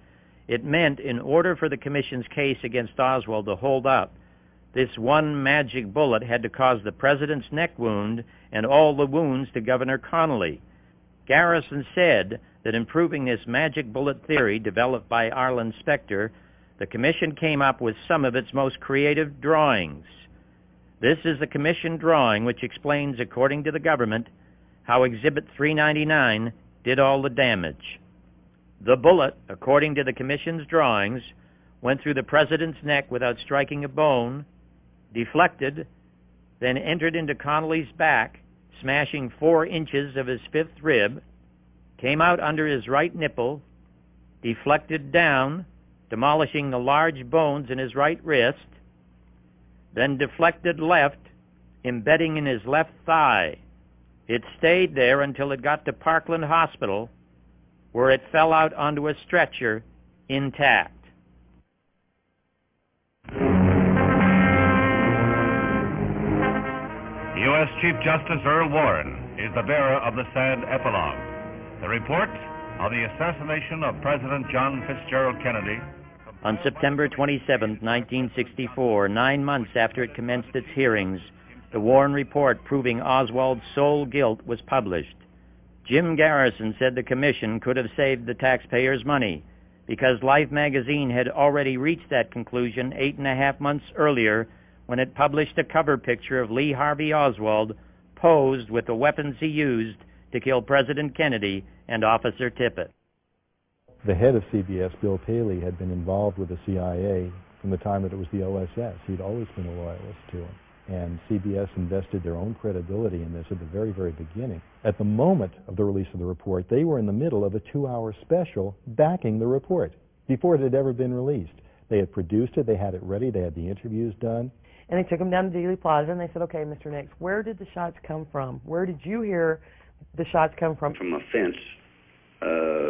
It meant in order for the Commission's case against Oswald to hold up, this one magic bullet had to cause the president's neck wound and all the wounds to Governor Connally. Garrison said that in proving this magic bullet theory developed by Arlen Specter, the Commission came up with some of its most creative drawings. This is the Commission drawing which explains, according to the government, how Exhibit three ninety-nine did all the damage. The bullet, according to the Commission's drawings, went through the president's neck without striking a bone, deflected, then entered into Connally's back, smashing four inches of his fifth rib, came out under his right nipple, deflected down, demolishing the large bones in his right wrist, then deflected left, embedding in his left thigh. It stayed there until it got to Parkland Hospital, where it fell out onto a stretcher intact. U S Chief Justice Earl Warren is the bearer of the sad epilogue. The report of the assassination of President John Fitzgerald Kennedy. On September twenty-seventh, nineteen sixty-four, nine months after it commenced its hearings, the Warren report proving Oswald's sole guilt was published. Jim Garrison said the Commission could have saved the taxpayers' money because Life magazine had already reached that conclusion eight and a half months earlier when it published a cover picture of Lee Harvey Oswald posed with the weapons he used to kill President Kennedy and Officer Tippit. The head of C B S, Bill Paley, had been involved with the C I A from the time that it was the O S S. He'd always been a loyalist to him. And C B S invested their own credibility in this at the very, very beginning. At the moment of the release of the report, they were in the middle of a two-hour special backing the report before it had ever been released. They had produced it, they had it ready, they had the interviews done. And they took him down to Dealey Plaza and they said, okay, Mister Nix, where did the shots come from? Where did you hear the shots come from? From a fence uh,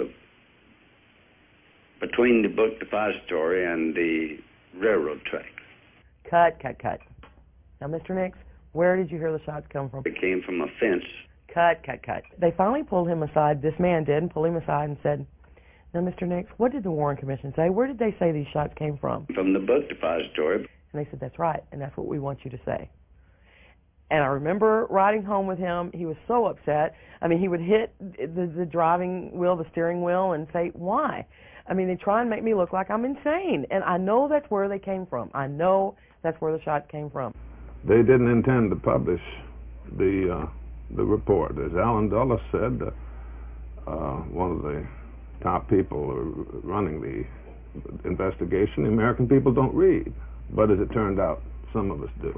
between the book depository and the railroad tracks. Cut, cut, cut. Now, Mister Nix, where did you hear the shots come from? It came from a fence. Cut, cut, cut. They finally pulled him aside, this man did, and pulled him aside and said, now, Mister Nix, what did the Warren Commission say? Where did they say these shots came from? From the book depository. And they said, that's right, and that's what we want you to say. And I remember riding home with him. He was so upset. I mean, he would hit the, the driving wheel, the steering wheel, and say, why? I mean, they try and make me look like I'm insane. And I know that's where they came from. I know that's where the shots came from. They didn't intend to publish the uh, the report. As Alan Dulles said, uh, uh, one of the top people running the investigation, the American people don't read. But as it turned out, some of us do.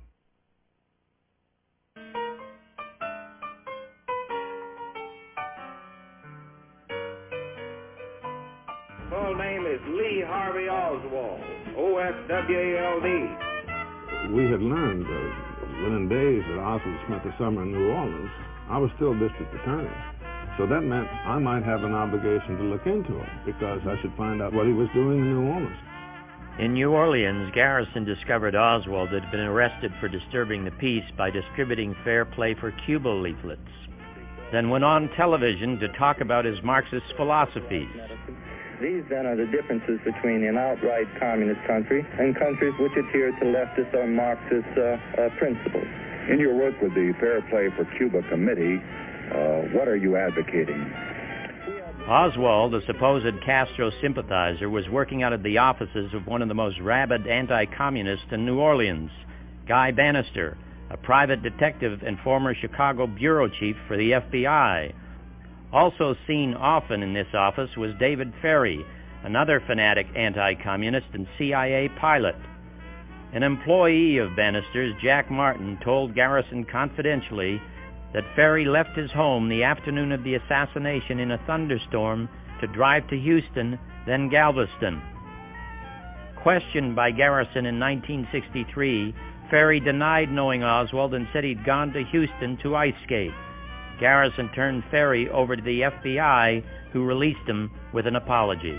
Full name is Lee Harvey Oswald, O S W A L D. We had learned uh, within days that Oswald spent the summer in New Orleans. I was still district attorney. So that meant I might have an obligation to look into him because I should find out what he was doing in New Orleans. In New Orleans, Garrison discovered Oswald had been arrested for disturbing the peace by distributing Fair Play for Cuba leaflets, then went on television to talk about his Marxist philosophies. These, then, are the differences between an outright communist country and countries which adhere to leftist or Marxist uh, uh, principles. In your work with the Fair Play for Cuba Committee, uh, what are you advocating? Oswald, a supposed Castro sympathizer, was working out of the offices of one of the most rabid anti-communists in New Orleans, Guy Bannister, a private detective and former Chicago bureau chief for the F B I. Also seen often in this office was David Ferry, another fanatic anti-communist and C I A pilot. An employee of Bannister's, Jack Martin, told Garrison confidentially that Ferry left his home the afternoon of the assassination in a thunderstorm to drive to Houston, then Galveston. Questioned by Garrison in nineteen sixty-three, Ferry denied knowing Oswald and said he'd gone to Houston to ice skate. Garrison turned Ferry over to the F B I, who released him with an apology.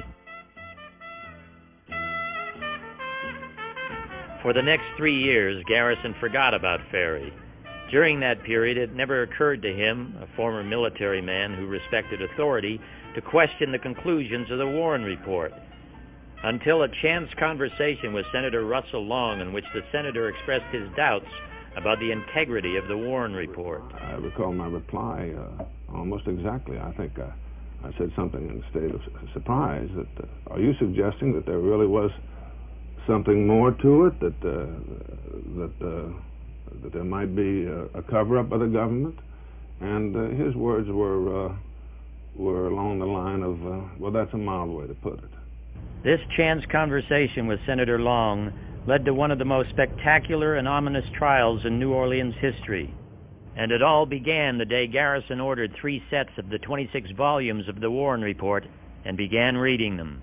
For the next three years, Garrison forgot about Ferry. During that period, it never occurred to him, a former military man who respected authority, to question the conclusions of the Warren report. until a chance conversation with Senator Russell Long in which the senator expressed his doubts about the integrity of the Warren Report. I recall my reply uh, almost exactly. I think uh, I said something in a state of surprise that, uh, are you suggesting that there really was something more to it, that uh, that uh, that there might be a, a cover-up by the government? And uh, his words were uh, were along the line of, uh, well, that's a mild way to put it. This chance conversation with Senator Long led to one of the most spectacular and ominous trials in New Orleans history. And it all began the day Garrison ordered three sets of the twenty-six volumes of the Warren Report and began reading them.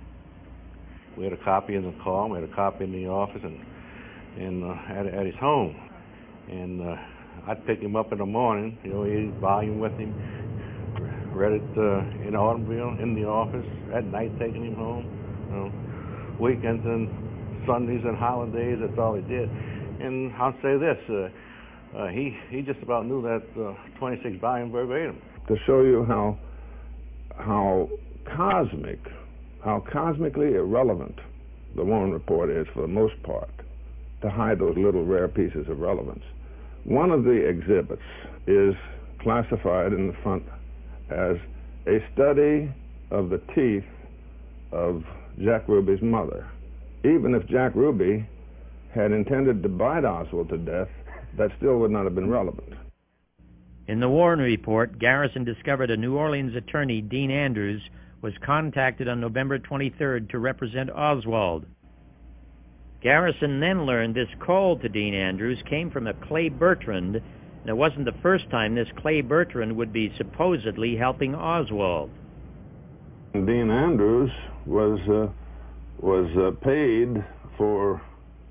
We had a copy in the car, we had a copy in the office, and, and uh, at, at his home. And uh, I'd pick him up in the morning, you know, he had a volume with him, read it uh, in the automobile, in the office, at night taking him home. You know, weekends and Sundays and holidays, that's all he did. And I'll say this, uh, uh, he, he just about knew that uh, twenty-six volume verbatim. To show you how, how cosmic, how cosmically irrelevant the Warren Report is for the most part, to hide those little rare pieces of relevance. One of the exhibits is classified in the front as a study of the teeth of Jack Ruby's mother. Even if Jack Ruby had intended to bite Oswald to death, that still would not have been relevant. In the Warren Report, Garrison discovered a New Orleans attorney, Dean Andrews, was contacted on November twenty-third to represent Oswald. Garrison then learned this call to Dean Andrews came from a Clay Bertrand, and it wasn't the first time this Clay Bertrand would be supposedly helping Oswald. Dean Andrews was uh, was uh, paid for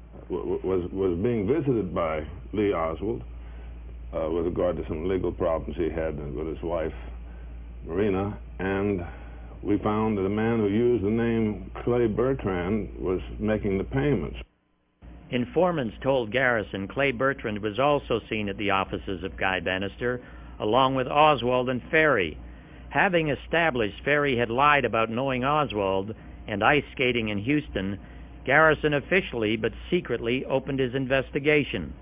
was was being visited by Lee Oswald uh, with regard to some legal problems he had with his wife Marina, and we found that a man who used the name Clay Bertrand was making the payments. Informants told Garrison Clay Bertrand was also seen at the offices of Guy Bannister, along with Oswald and Ferry. Having established Ferry had lied about knowing Oswald and ice skating in Houston, Garrison officially but secretly opened his investigation.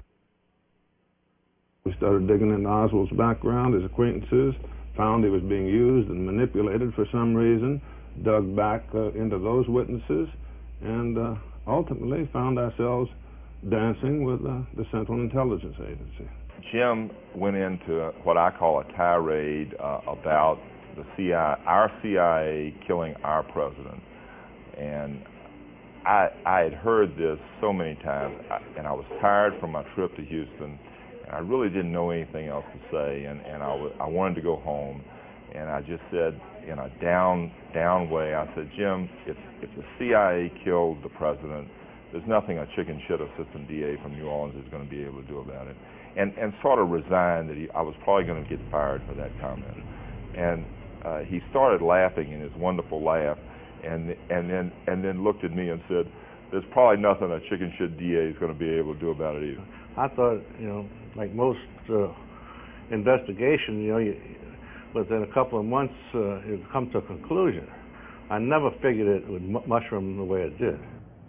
We started digging into Oswald's background, his acquaintances, found he was being used and manipulated for some reason, dug back uh, into those witnesses, and uh, ultimately found ourselves dancing with uh, the Central Intelligence Agency. Jim went into what I call a tirade uh, about the C I A, our C I A killing our president. And I, I had heard this so many times, and I was tired from my trip to Houston, and I really didn't know anything else to say, and, and I, w I wanted to go home, and I just said in a down, down way, I said, Jim, if, if the C I A killed the president, there's nothing a chicken shit assistant D A from New Orleans is going to be able to do about it. And, and sort of resigned that he, I was probably going to get fired for that comment. And uh, he started laughing in his wonderful laugh, and, and, then, and then looked at me and said, there's probably nothing a chicken shit D A is going to be able to do about it either. I thought, you know, like most uh, investigation, you know, you, within a couple of months, uh, it would come to a conclusion. I never figured it would mu mushroom the way it did.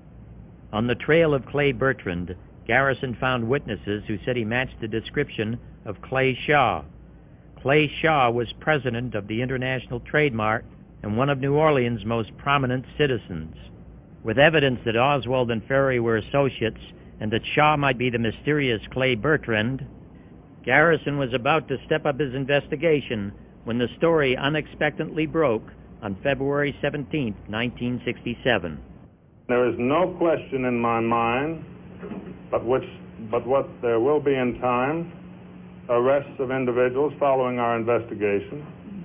On the trail of Clay Bertrand, Garrison found witnesses who said he matched the description of Clay Shaw. Clay Shaw was president of the International Trade Mart and one of New Orleans' most prominent citizens. With evidence that Oswald and Ferry were associates and that Shaw might be the mysterious Clay Bertrand, Garrison was about to step up his investigation when the story unexpectedly broke on February seventeenth, nineteen sixty-seven. There is no question in my mind, but, which, but what there will be in time, arrests of individuals following our investigation.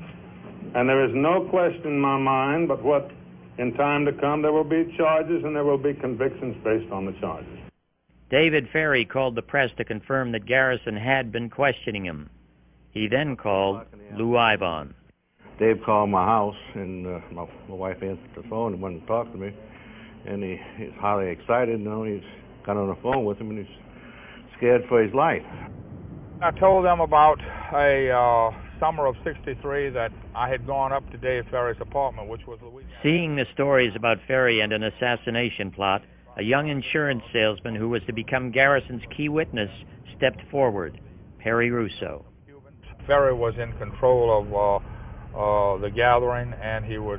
And there is no question in my mind, but what in time to come there will be charges and there will be convictions based on the charges. David Ferry called the press to confirm that Garrison had been questioning him. He then called Lou Ivon. Dave called my house, and uh, my, my wife answered the phone and wanted to talk to me. And he, he's highly excited. You know, he's got on the phone with him, and he's scared for his life. I told them about a uh, summer of sixty-three that I had gone up to Dave Ferry's apartment, which was Louisiana. Seeing the stories about Ferry and an assassination plot, a young insurance salesman who was to become Garrison's key witness stepped forward, Perry Russo. Ferry was in control of uh, uh, the gathering, and he was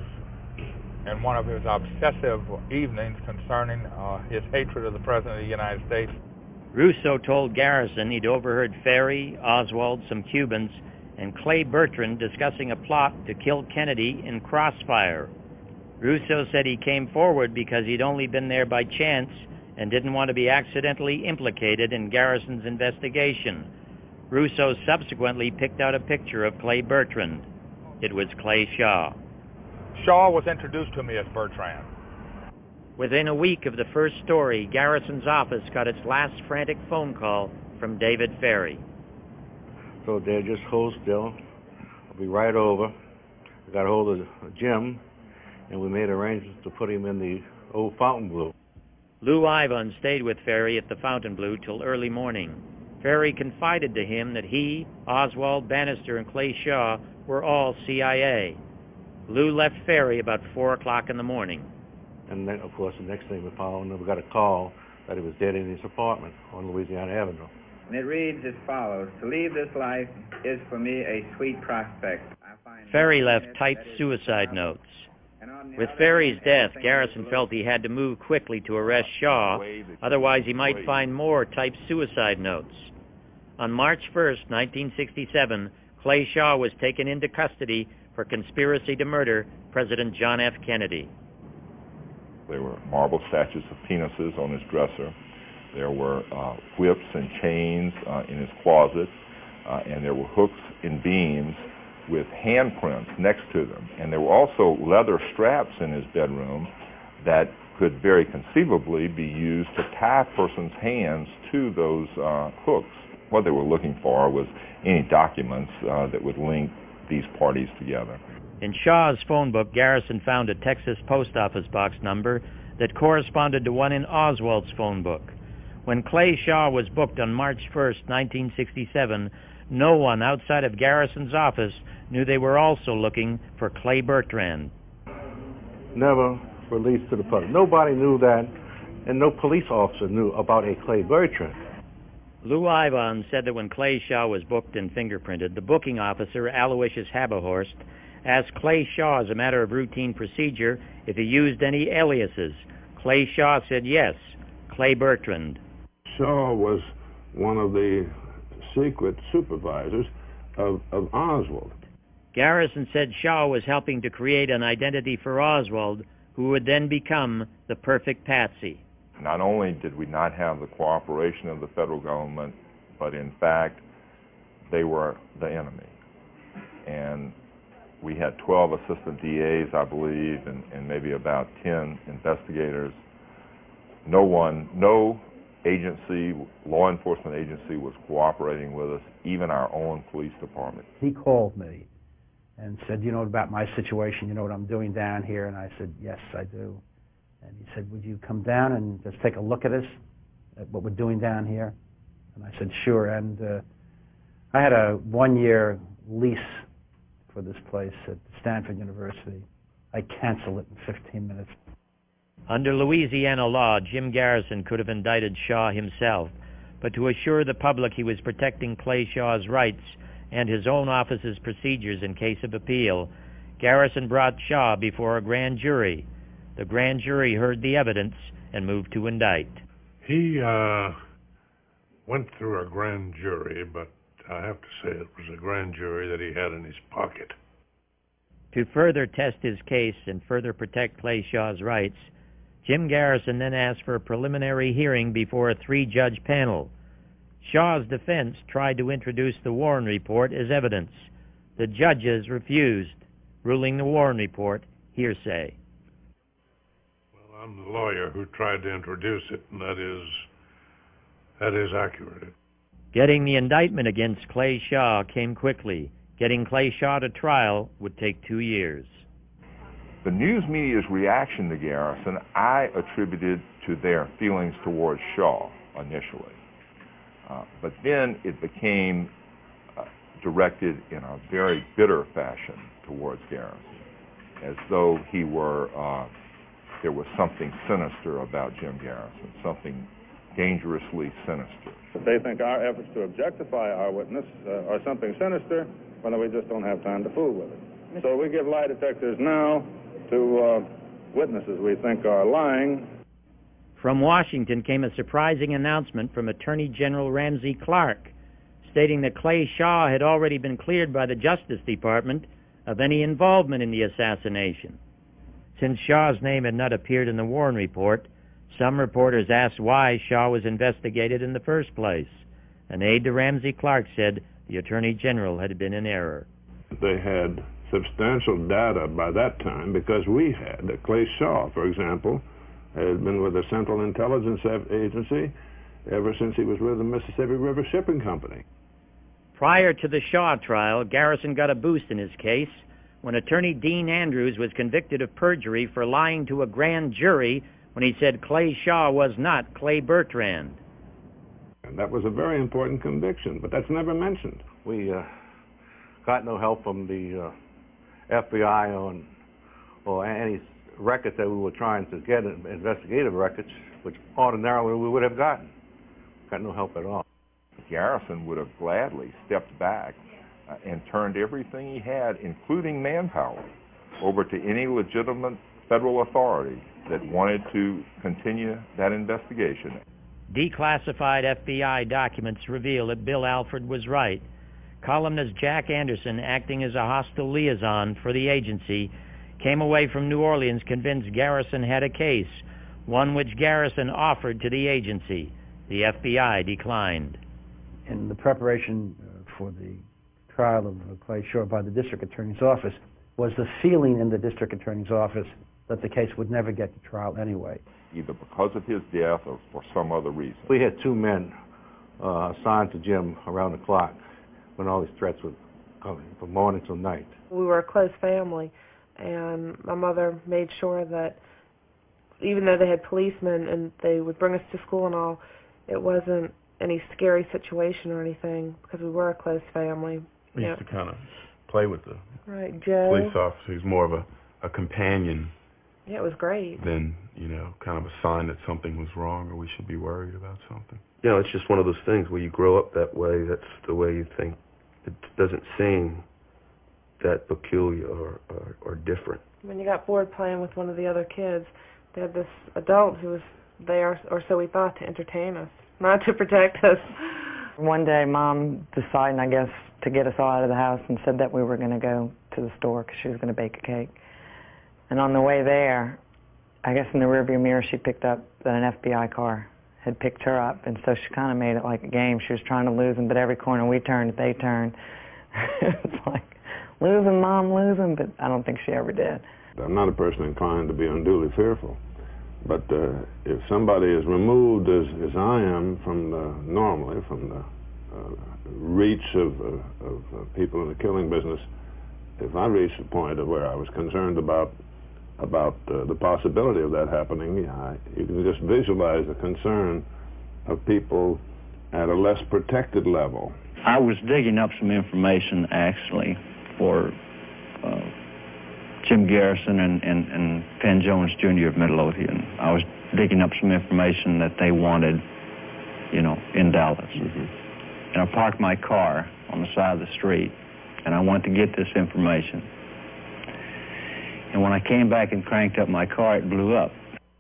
in one of his obsessive evenings concerning uh, his hatred of the President of the United States. Russo told Garrison he'd overheard Ferry, Oswald, some Cubans, and Clay Bertrand discussing a plot to kill Kennedy in Crossfire. Russo said he came forward because he'd only been there by chance and didn't want to be accidentally implicated in Garrison's investigation. Russo subsequently picked out a picture of Clay Bertrand. It was Clay Shaw. Shaw was introduced to me as Bertrand. Within a week of the first story, Garrison's office got its last frantic phone call from David Ferry. So they'll just hold still. I'll be right over. I got a hold of Jim, and we made arrangements to put him in the old Fontainebleau. Lou Ivan stayed with Ferry at the Fontainebleau till early morning. Ferry confided to him that he, Oswald, Bannister, and Clay Shaw were all C I A. Lou left Ferry about four o'clock in the morning. And then, of course, the next thing we found, we got a call that he was dead in his apartment on Louisiana Avenue. And it reads as follows: to leave this life is for me a sweet prospect. Ferry left typed suicide notes. With Ferry's death, Garrison felt he had to move quickly to arrest Shaw, otherwise he might find more typed suicide notes. On March first, nineteen sixty-seven, Clay Shaw was taken into custody for conspiracy to murder President John F. Kennedy. There were marble statues of penises on his dresser. There were uh, whips and chains uh, in his closet, uh, and there were hooks and beams with handprints next to them. And there were also leather straps in his bedroom that could very conceivably be used to tie a person's hands to those uh, hooks. What they were looking for was any documents uh, that would link these parties together. In Shaw's phone book, Garrison found a Texas post office box number that corresponded to one in Oswald's phone book. When Clay Shaw was booked on March first, nineteen sixty-seven, no one outside of Garrison's office knew they were also looking for Clay Bertrand. Never released to the public. Nobody knew that, and no police officer knew about a Clay Bertrand. Lou Ivan said that when Clay Shaw was booked and fingerprinted, the booking officer, Aloysius Haberhorst, asked Clay Shaw as a matter of routine procedure if he used any aliases. Clay Shaw said yes, Clay Bertrand. Shaw was one of the secret supervisors of, of Oswald. Garrison said Shaw was helping to create an identity for Oswald, who would then become the perfect patsy. Not only did we not have the cooperation of the federal government, but in fact, they were the enemy. And we had twelve assistant D As, I believe, and, and maybe about ten investigators. No one, no agency, law enforcement agency was cooperating with us, even our own police department. He called me and said, you know about my situation, you know what I'm doing down here? And I said, yes, I do. And he said, would you come down and just take a look at us, at what we're doing down here? And I said, sure. And uh, I had a one-year lease for this place at Stanford University. I canceled it in fifteen minutes. Under Louisiana law, Jim Garrison could have indicted Shaw himself, but to assure the public he was protecting Clay Shaw's rights and his own office's procedures in case of appeal, Garrison brought Shaw before a grand jury. The grand jury heard the evidence and moved to indict. He uh, went through a grand jury, but I have to say it was a grand jury that he had in his pocket. To further test his case and further protect Clay Shaw's rights, Jim Garrison then asked for a preliminary hearing before a three-judge panel. Shaw's defense tried to introduce the Warren Report as evidence. The judges refused, ruling the Warren Report hearsay. Well, I'm the lawyer who tried to introduce it, and that is, that is accurate. Getting the indictment against Clay Shaw came quickly. Getting Clay Shaw to trial would take two years. The news media's reaction to Garrison, I attributed to their feelings towards Shaw initially. Uh, but then it became uh, directed in a very bitter fashion towards Garrison, as though he were, uh, there was something sinister about Jim Garrison, something dangerously sinister. If they think our efforts to objectify our witness uh, are something sinister, well, then we just don't have time to fool with it. So we give lie detectors now to uh, witnesses we think are lying. From Washington came a surprising announcement from Attorney General Ramsey Clark, stating that Clay Shaw had already been cleared by the Justice Department of any involvement in the assassination. Since Shaw's name had not appeared in the Warren Report, some reporters asked why Shaw was investigated in the first place. An aide to Ramsey Clark said the Attorney General had been in error. They had substantial data by that time because we had. Clay Shaw, for example, had been with the Central Intelligence Agency ever since he was with the Mississippi River Shipping Company. Prior to the Shaw trial, Garrison got a boost in his case when attorney Dean Andrews was convicted of perjury for lying to a grand jury when he said Clay Shaw was not Clay Bertrand. And that was a very important conviction, but that's never mentioned. We uh, got no help from the uh, F B I on or any records that we were trying to get, investigative records, which ordinarily we would have gotten. Got no help at all. Garrison would have gladly stepped back uh, and turned everything he had, including manpower, over to any legitimate federal authority that wanted to continue that investigation. Declassified F B I documents reveal that Bill Alford was right. Columnist Jack Anderson, acting as a hostile liaison for the agency, came away from New Orleans convinced Garrison had a case, one which Garrison offered to the agency. The F B I declined. In the preparation uh, for the trial of uh, Clay Shaw by the district attorney's office was the feeling in the district attorney's office that the case would never get to trial anyway. Either because of his death or for some other reason. We had two men uh, assigned to Jim around the clock when all these threats were coming, from morning till night. We were a close family, and my mother made sure that even though they had policemen and they would bring us to school and all, it wasn't any scary situation or anything because we were a close family. We yep. used to kind of play with the right, Joe. police officer. He's more of a, a companion. Yeah, it was great. Than, you know, kind of a sign that something was wrong or we should be worried about something. You know, it's just one of those things where you grow up that way. That's the way you think. It doesn't seem that peculiar or, or, or different. When you got bored playing with one of the other kids, they had this adult who was there, or so we thought, to entertain us, not to protect us. One day, Mom decided, I guess, to get us all out of the house and said that we were going to go to the store because she was going to bake a cake. And on the way there, I guess in the rearview mirror, she picked up that an F B I car had picked her up, and so she kind of made it like a game. She was trying to lose them, but every corner we turned, they turned. It's like, lose them, Mom, lose them, but I don't think she ever did. I'm not a person inclined to be unduly fearful, but uh, if somebody is removed as, as I am from the, normally from the uh, reach of, uh, of uh, people in the killing business, if I reach the point of where I was concerned about about uh, the possibility of that happening, I, you can just visualize the concern of people at a less protected level. I was digging up some information, actually, for uh, Jim Garrison and, and, and Penn Jones Junior of Midlothian. I was digging up some information that they wanted, you know, in Dallas. Mm-hmm. And I parked my car on the side of the street, and I wanted to get this information. And when I came back and cranked up my car, it blew up.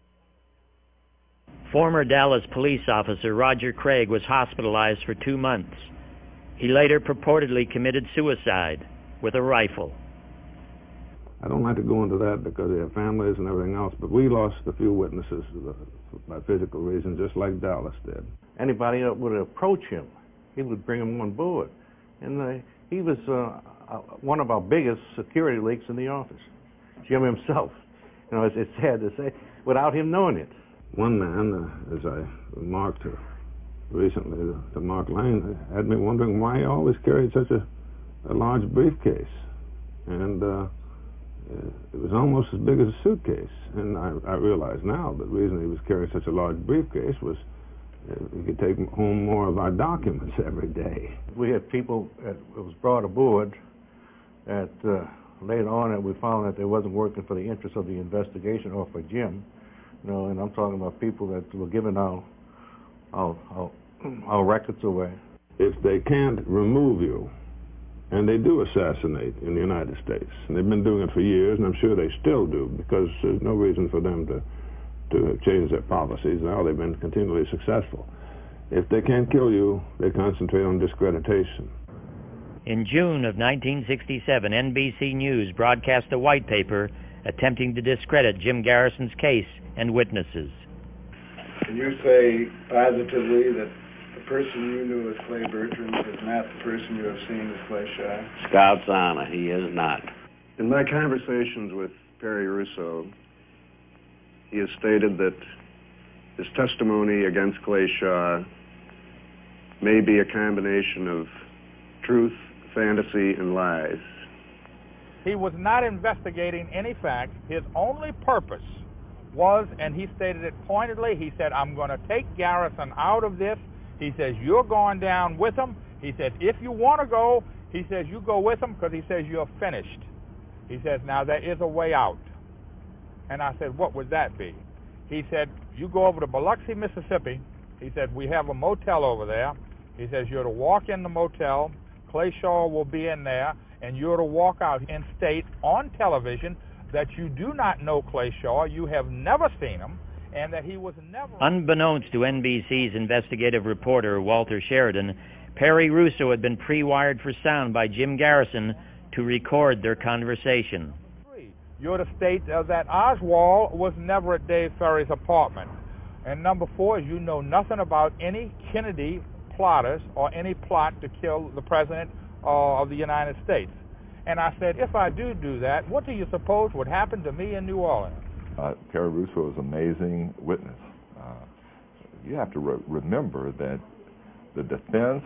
Former Dallas police officer Roger Craig was hospitalized for two months. He later purportedly committed suicide with a rifle. I don't like to go into that because they have families and everything else, but we lost a few witnesses by physical reasons, just like Dallas did. Anybody that would approach him, he would bring him on board. And uh, he was uh, one of our biggest security leaks in the office. Jim himself, you know, it's, it's sad to say, without him knowing it. One man, uh, as I remarked to recently to, to Mark Lane, had me wondering why he always carried such a, a large briefcase. And uh, it was almost as big as a suitcase. And I, I realize now the reason he was carrying such a large briefcase was we could take home more of our documents every day. We had people that was brought aboard that uh, later on that we found that they wasn't working for the interest of the investigation or for Jim. You know, and I'm talking about people that were giving our, our, our, our records away. If they can't remove you, and they do assassinate in the United States, and they've been doing it for years, and I'm sure they still do, because there's no reason for them to, to change their policies. Now they've been continually successful. If they can't kill you, they concentrate on discreditation. In June of nineteen sixty-seven, N B C News broadcast a white paper attempting to discredit Jim Garrison's case and witnesses. Can you say positively that the person you knew as Clay Bertrand is not the person you have seen as Clay Shaw? Scout's honor, he is not. In my conversations with Perry Russo, he has stated that his testimony against Clay Shaw may be a combination of truth, fantasy, and lies. He was not investigating any facts. His only purpose was, and he stated it pointedly, he said, I'm going to take Garrison out of this. He says, you're going down with him. He said, if you want to go, he says, you go with him, because he says, you're finished. He says, now there is a way out. And I said, what would that be? He said, you go over to Biloxi, Mississippi. He said, we have a motel over there. He says, you're to walk in the motel. Clay Shaw will be in there, and you're to walk out and state on television that you do not know Clay Shaw, you have never seen him, and that he was never... Unbeknownst to N B C's investigative reporter, Walter Sheridan, Perry Russo had been pre-wired for sound by Jim Garrison to record their conversation. You're to state uh, that Oswald was never at Dave Ferry's apartment. And number four is you know nothing about any Kennedy plotters or any plot to kill the President uh, of the United States. And I said, if I do do that, what do you suppose would happen to me in New Orleans? Uh, Perry Russo is an amazing witness. Uh, you have to re remember that the defense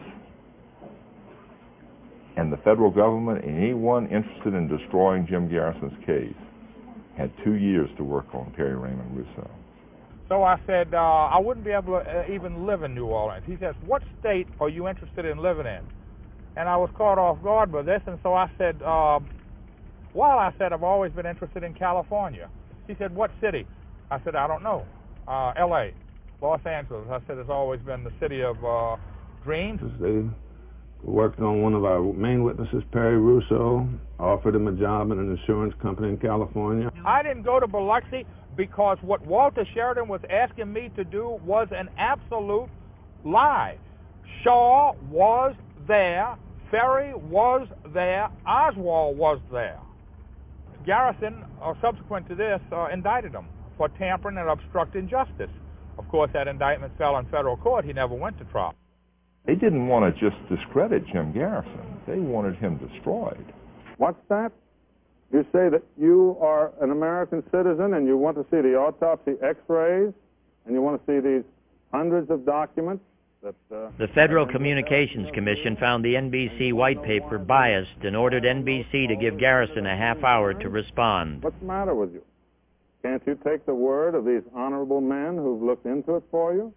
and the federal government and anyone interested in destroying Jim Garrison's case had two years to work on Perry Raymond Russo. So I said, uh, I wouldn't be able to uh, even live in New Orleans. He says, what state are you interested in living in? And I was caught off guard by this, and so I said, uh, well, I said, I've always been interested in California. He said, what city? I said, I don't know. Uh, L A, Los Angeles. I said, it's always been the city of uh, dreams. They worked on one of our main witnesses, Perry Russo, offered him a job in an insurance company in California. I didn't go to Biloxi because what Walter Sheridan was asking me to do was an absolute lie. Shaw was there, Ferry was there, Oswald was there. Garrison, uh, subsequent to this, uh, indicted him for tampering and obstructing justice. Of course, that indictment fell in federal court. He never went to trial. They didn't want to just discredit Jim Garrison. They wanted him destroyed. What's that? You say that you are an American citizen and you want to see the autopsy x-rays and you want to see these hundreds of documents? That, uh, the Federal Communications Commission found the N B C white paper biased and ordered N B C to give Garrison a half hour to respond. What's the matter with you? Can't you take the word of these honorable men who've looked into it for you?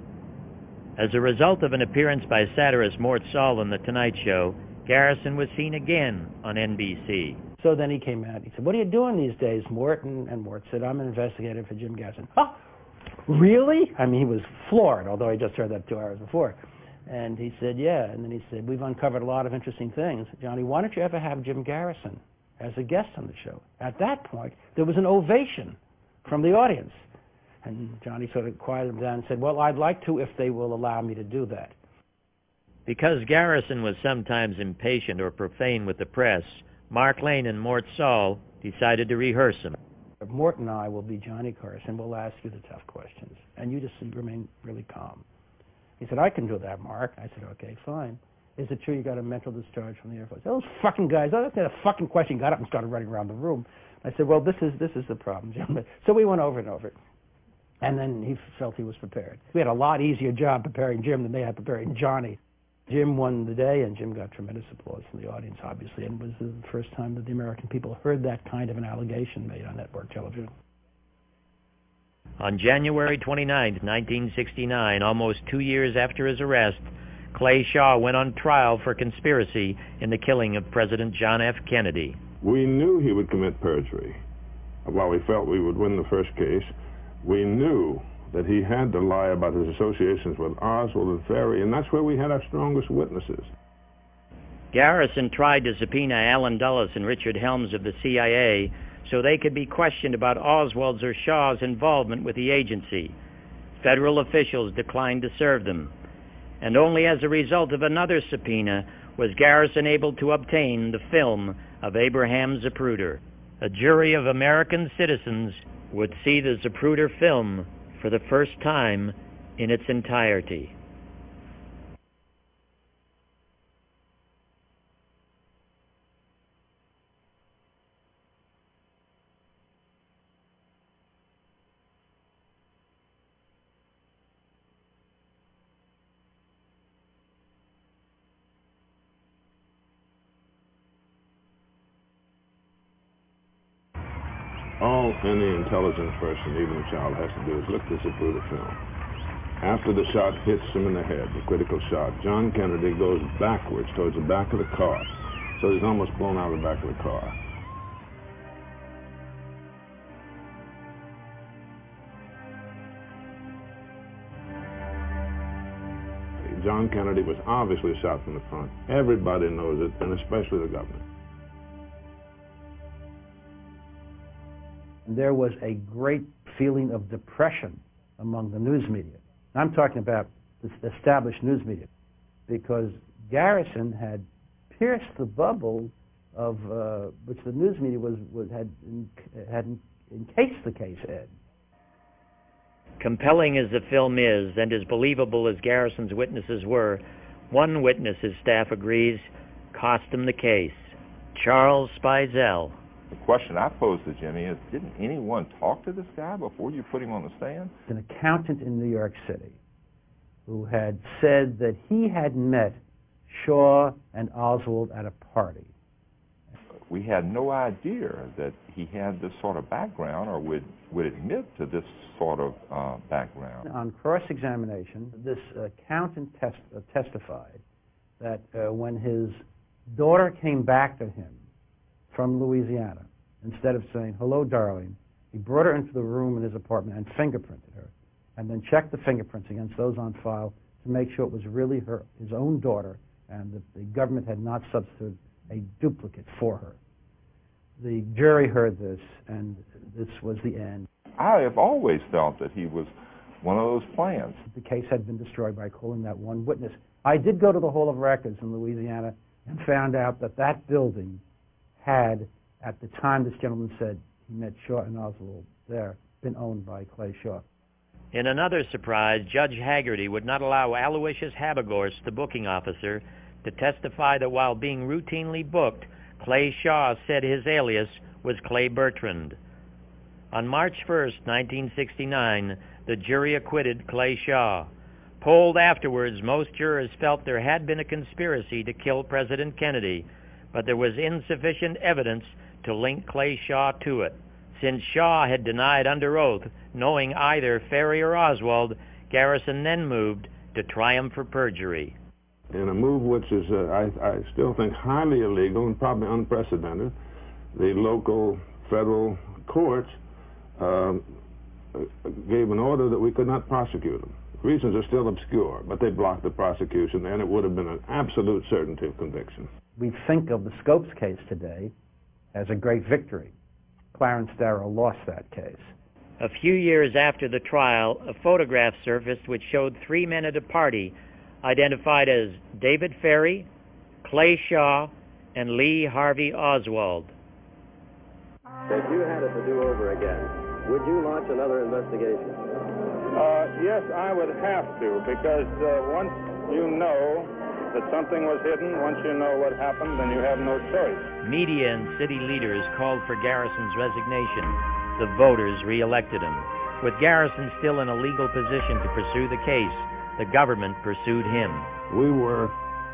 As a result of an appearance by satirist Mort Sahl on The Tonight Show, Garrison was seen again on N B C. So then he came out. He said, what are you doing these days, Mort? And, and Mort said, I'm an investigator for Jim Garrison. Oh, really? I mean, he was floored, although he just heard that two hours before. And he said, yeah. And then he said, we've uncovered a lot of interesting things. Johnny, why don't you ever have Jim Garrison as a guest on the show? At that point, there was an ovation from the audience. And Johnny sort of quieted him down and said, well, I'd like to if they will allow me to do that. Because Garrison was sometimes impatient or profane with the press, Mark Lane and Mort Sahl decided to rehearse him. Mort and I will be Johnny Carson. We'll ask you the tough questions. And you just remain really calm. He said, I can do that, Mark. I said, okay, fine. Is it true you got a mental discharge from the Air Force? Those fucking guys, oh, that's not a fucking question. Got up and started running around the room. I said, well, this is, this is the problem, gentlemen. So we went over and over it. And then he felt he was prepared. We had a lot easier job preparing Jim than they had preparing Johnny. Jim won the day, and Jim got tremendous applause from the audience, obviously, and it was the first time that the American people heard that kind of an allegation made on network television. On January twenty-ninth, nineteen sixty-nine, almost two years after his arrest, Clay Shaw went on trial for conspiracy in the killing of President John F. Kennedy. We knew he would commit perjury. While we felt we would win the first case, we knew that he had to lie about his associations with Oswald and Ferry, and that's where we had our strongest witnesses. Garrison tried to subpoena Allen Dulles and Richard Helms of the C I A so they could be questioned about Oswald's or Shaw's involvement with the agency. Federal officials declined to serve them, and only as a result of another subpoena was Garrison able to obtain the film of Abraham Zapruder. A jury of American citizens would see the Zapruder film for the first time in its entirety. All any intelligent person, even a child, has to do is look at the Zapruder film. After the shot hits him in the head, the critical shot, John Kennedy goes backwards towards the back of the car. So he's almost blown out of the back of the car. John Kennedy was obviously shot from the front. Everybody knows it, and especially the government. There was a great feeling of depression among the news media. I'm talking about the established news media, because Garrison had pierced the bubble of uh, which the news media was, was had in, had encased the case in. Compelling as the film is, and as believable as Garrison's witnesses were, one witness, his staff agrees, cost him the case. Charles Speisel. The question I posed to Jimmy is, didn't anyone talk to this guy before you put him on the stand? An accountant in New York City who had said that he had met Shaw and Oswald at a party. We had no idea that he had this sort of background or would, would admit to this sort of uh, background. On cross-examination, this accountant test, uh, testified that uh, when his daughter came back to him from Louisiana, instead of saying, "Hello, darling," he brought her into the room in his apartment and fingerprinted her, and then checked the fingerprints against those on file to make sure it was really her, his own daughter, and that the government had not substituted a duplicate for her. The jury heard this, and this was the end. I have always felt that he was one of those plans. The case had been destroyed by calling that one witness. I did go to the Hall of Records in Louisiana and found out that that building had, at the time this gentleman said he met Shaw and Oswald there, been owned by Clay Shaw. In another surprise, Judge Haggerty would not allow Aloysius Habegorst, the booking officer, to testify that while being routinely booked, Clay Shaw said his alias was Clay Bertrand. On March first, nineteen sixty-nine, the jury acquitted Clay Shaw. Polled afterwards, most jurors felt there had been a conspiracy to kill President Kennedy, but there was insufficient evidence to link Clay Shaw to it. Since Shaw had denied under oath knowing either Ferry or Oswald, Garrison then moved to try him for perjury. In a move which is, uh, I, I still think, highly illegal and probably unprecedented, the local federal courts um, gave an order that we could not prosecute him. Reasons are still obscure, but they blocked the prosecution, and it would have been an absolute certainty of conviction. We think of the Scopes case today as a great victory. Clarence Darrow lost that case. A few years after the trial, a photograph surfaced which showed three men at a party identified as David Ferry, Clay Shaw, and Lee Harvey Oswald. If you had it to do over again, would you launch another investigation? Uh, yes, I would have to, because uh, once you know that something was hidden, once you know what happened, then you have no choice. Media and city leaders called for Garrison's resignation. The voters re-elected him. With Garrison still in a legal position to pursue the case, the government pursued him. We were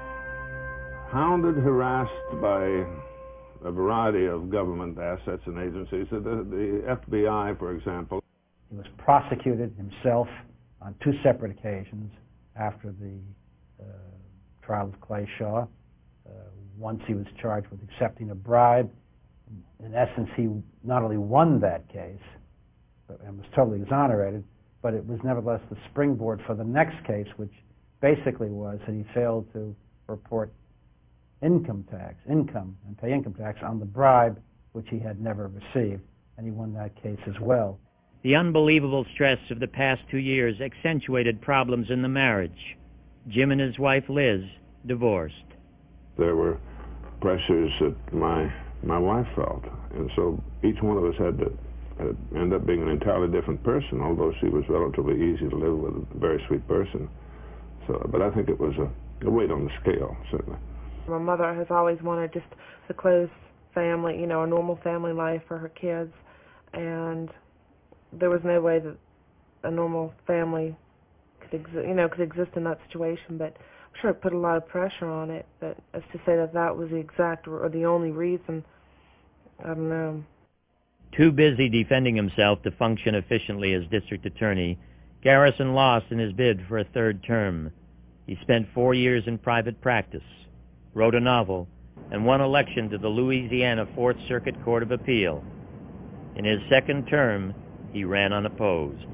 hounded, harassed by a variety of government assets and agencies. The, the F B I, for example. He was prosecuted himself on two separate occasions after the uh, trial of Clay Shaw. Uh, once he was charged with accepting a bribe. In essence, he not only won that case but, and was totally exonerated, but it was nevertheless the springboard for the next case, which basically was that he failed to report income tax, income, and pay income tax on the bribe which he had never received, and he won that case as well. The unbelievable stress of the past two years accentuated problems in the marriage. Jim and his wife, Liz, divorced. There were pressures that my my wife felt, and so each one of us had to uh, end up being an entirely different person, although she was relatively easy to live with, a very sweet person. So, but I think it was a, a weight on the scale, certainly. My mother has always wanted just a close family, you know, a normal family life for her kids, and there was no way that a normal family could exist, you know, could exist in that situation. But I'm sure it put a lot of pressure on it. But as to say that that was the exact or the only reason, I don't know. Too busy defending himself to function efficiently as district attorney, Garrison lost in his bid for a third term. He spent four years in private practice, wrote a novel, and won election to the Louisiana Fourth Circuit Court of Appeal. In his second term, he ran unopposed.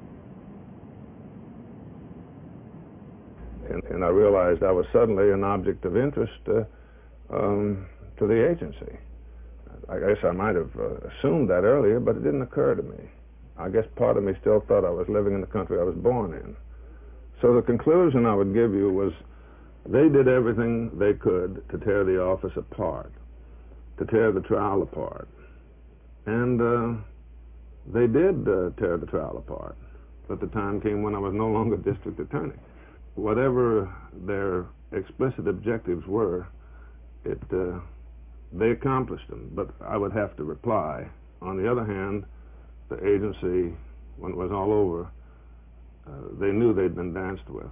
And, and I realized I was suddenly an object of interest uh, um, to the agency. I guess I might have uh, assumed that earlier, but it didn't occur to me. I guess part of me still thought I was living in the country I was born in. So the conclusion I would give you was they did everything they could to tear the office apart, to tear the trial apart. And uh, they did uh, tear the trial apart. But the time came when I was no longer district attorney. Whatever their explicit objectives were, it uh, they accomplished them. But I would have to reply. On the other hand, the agency, when it was all over, uh, they knew they'd been danced with.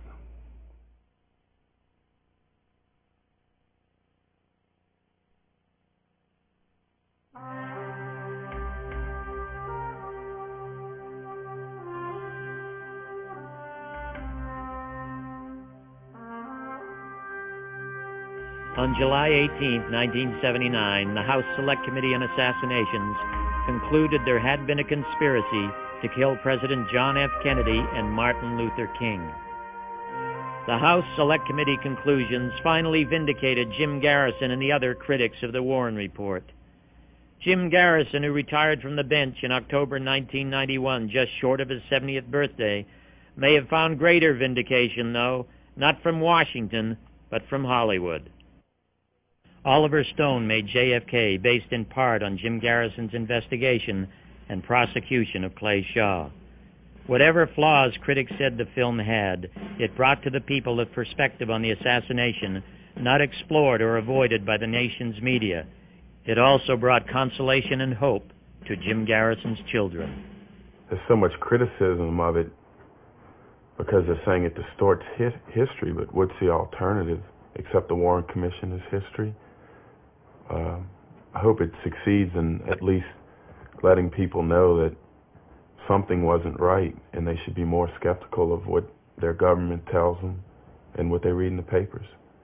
On July eighteenth, nineteen seventy-nine, the House Select Committee on Assassinations concluded there had been a conspiracy to kill President John F. Kennedy and Martin Luther King. The House Select Committee conclusions finally vindicated Jim Garrison and the other critics of the Warren Report. Jim Garrison, who retired from the bench in October nineteen ninety-one, just short of his seventieth birthday, may have found greater vindication, though, not from Washington, but from Hollywood. Oliver Stone made J F K based in part on Jim Garrison's investigation and prosecution of Clay Shaw. Whatever flaws critics said the film had, it brought to the people a perspective on the assassination not explored or avoided by the nation's media. It also brought consolation and hope to Jim Garrison's children. There's so much criticism of it because they're saying it distorts his history, but what's the alternative except the Warren Commission is history? Uh, I hope it succeeds in at least letting people know that something wasn't right and they should be more skeptical of what their government tells them and what they read in the papers.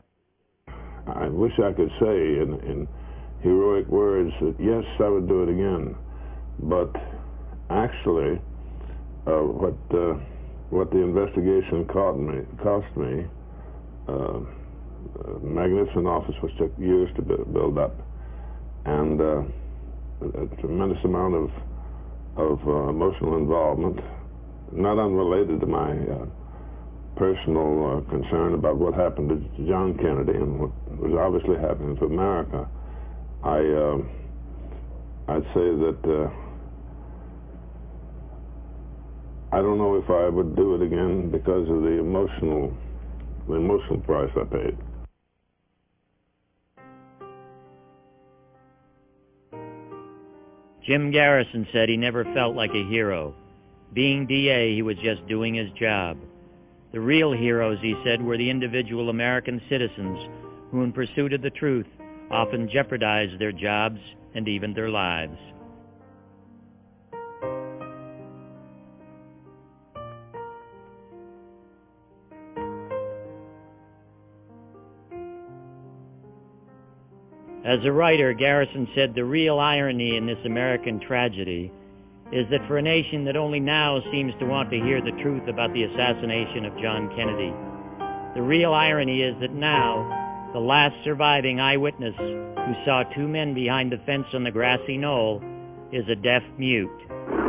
I wish I could say in, in heroic words that yes, I would do it again, but actually uh, what uh, what the investigation cost me, cost me uh, a magnificent office which took years to build up, and uh, a tremendous amount of of uh, emotional involvement, not unrelated to my uh, personal uh, concern about what happened to John Kennedy and what was obviously happening to America. I uh, I'd say that uh, I don't know if I would do it again because of the emotional the emotional price I paid. Jim Garrison said he never felt like a hero. Being D A, he was just doing his job. The real heroes, he said, were the individual American citizens who, in pursuit of the truth, often jeopardized their jobs and even their lives. As a writer, Garrison said the real irony in this American tragedy is that for a nation that only now seems to want to hear the truth about the assassination of John Kennedy, the real irony is that now the last surviving eyewitness who saw two men behind the fence on the grassy knoll is a deaf mute.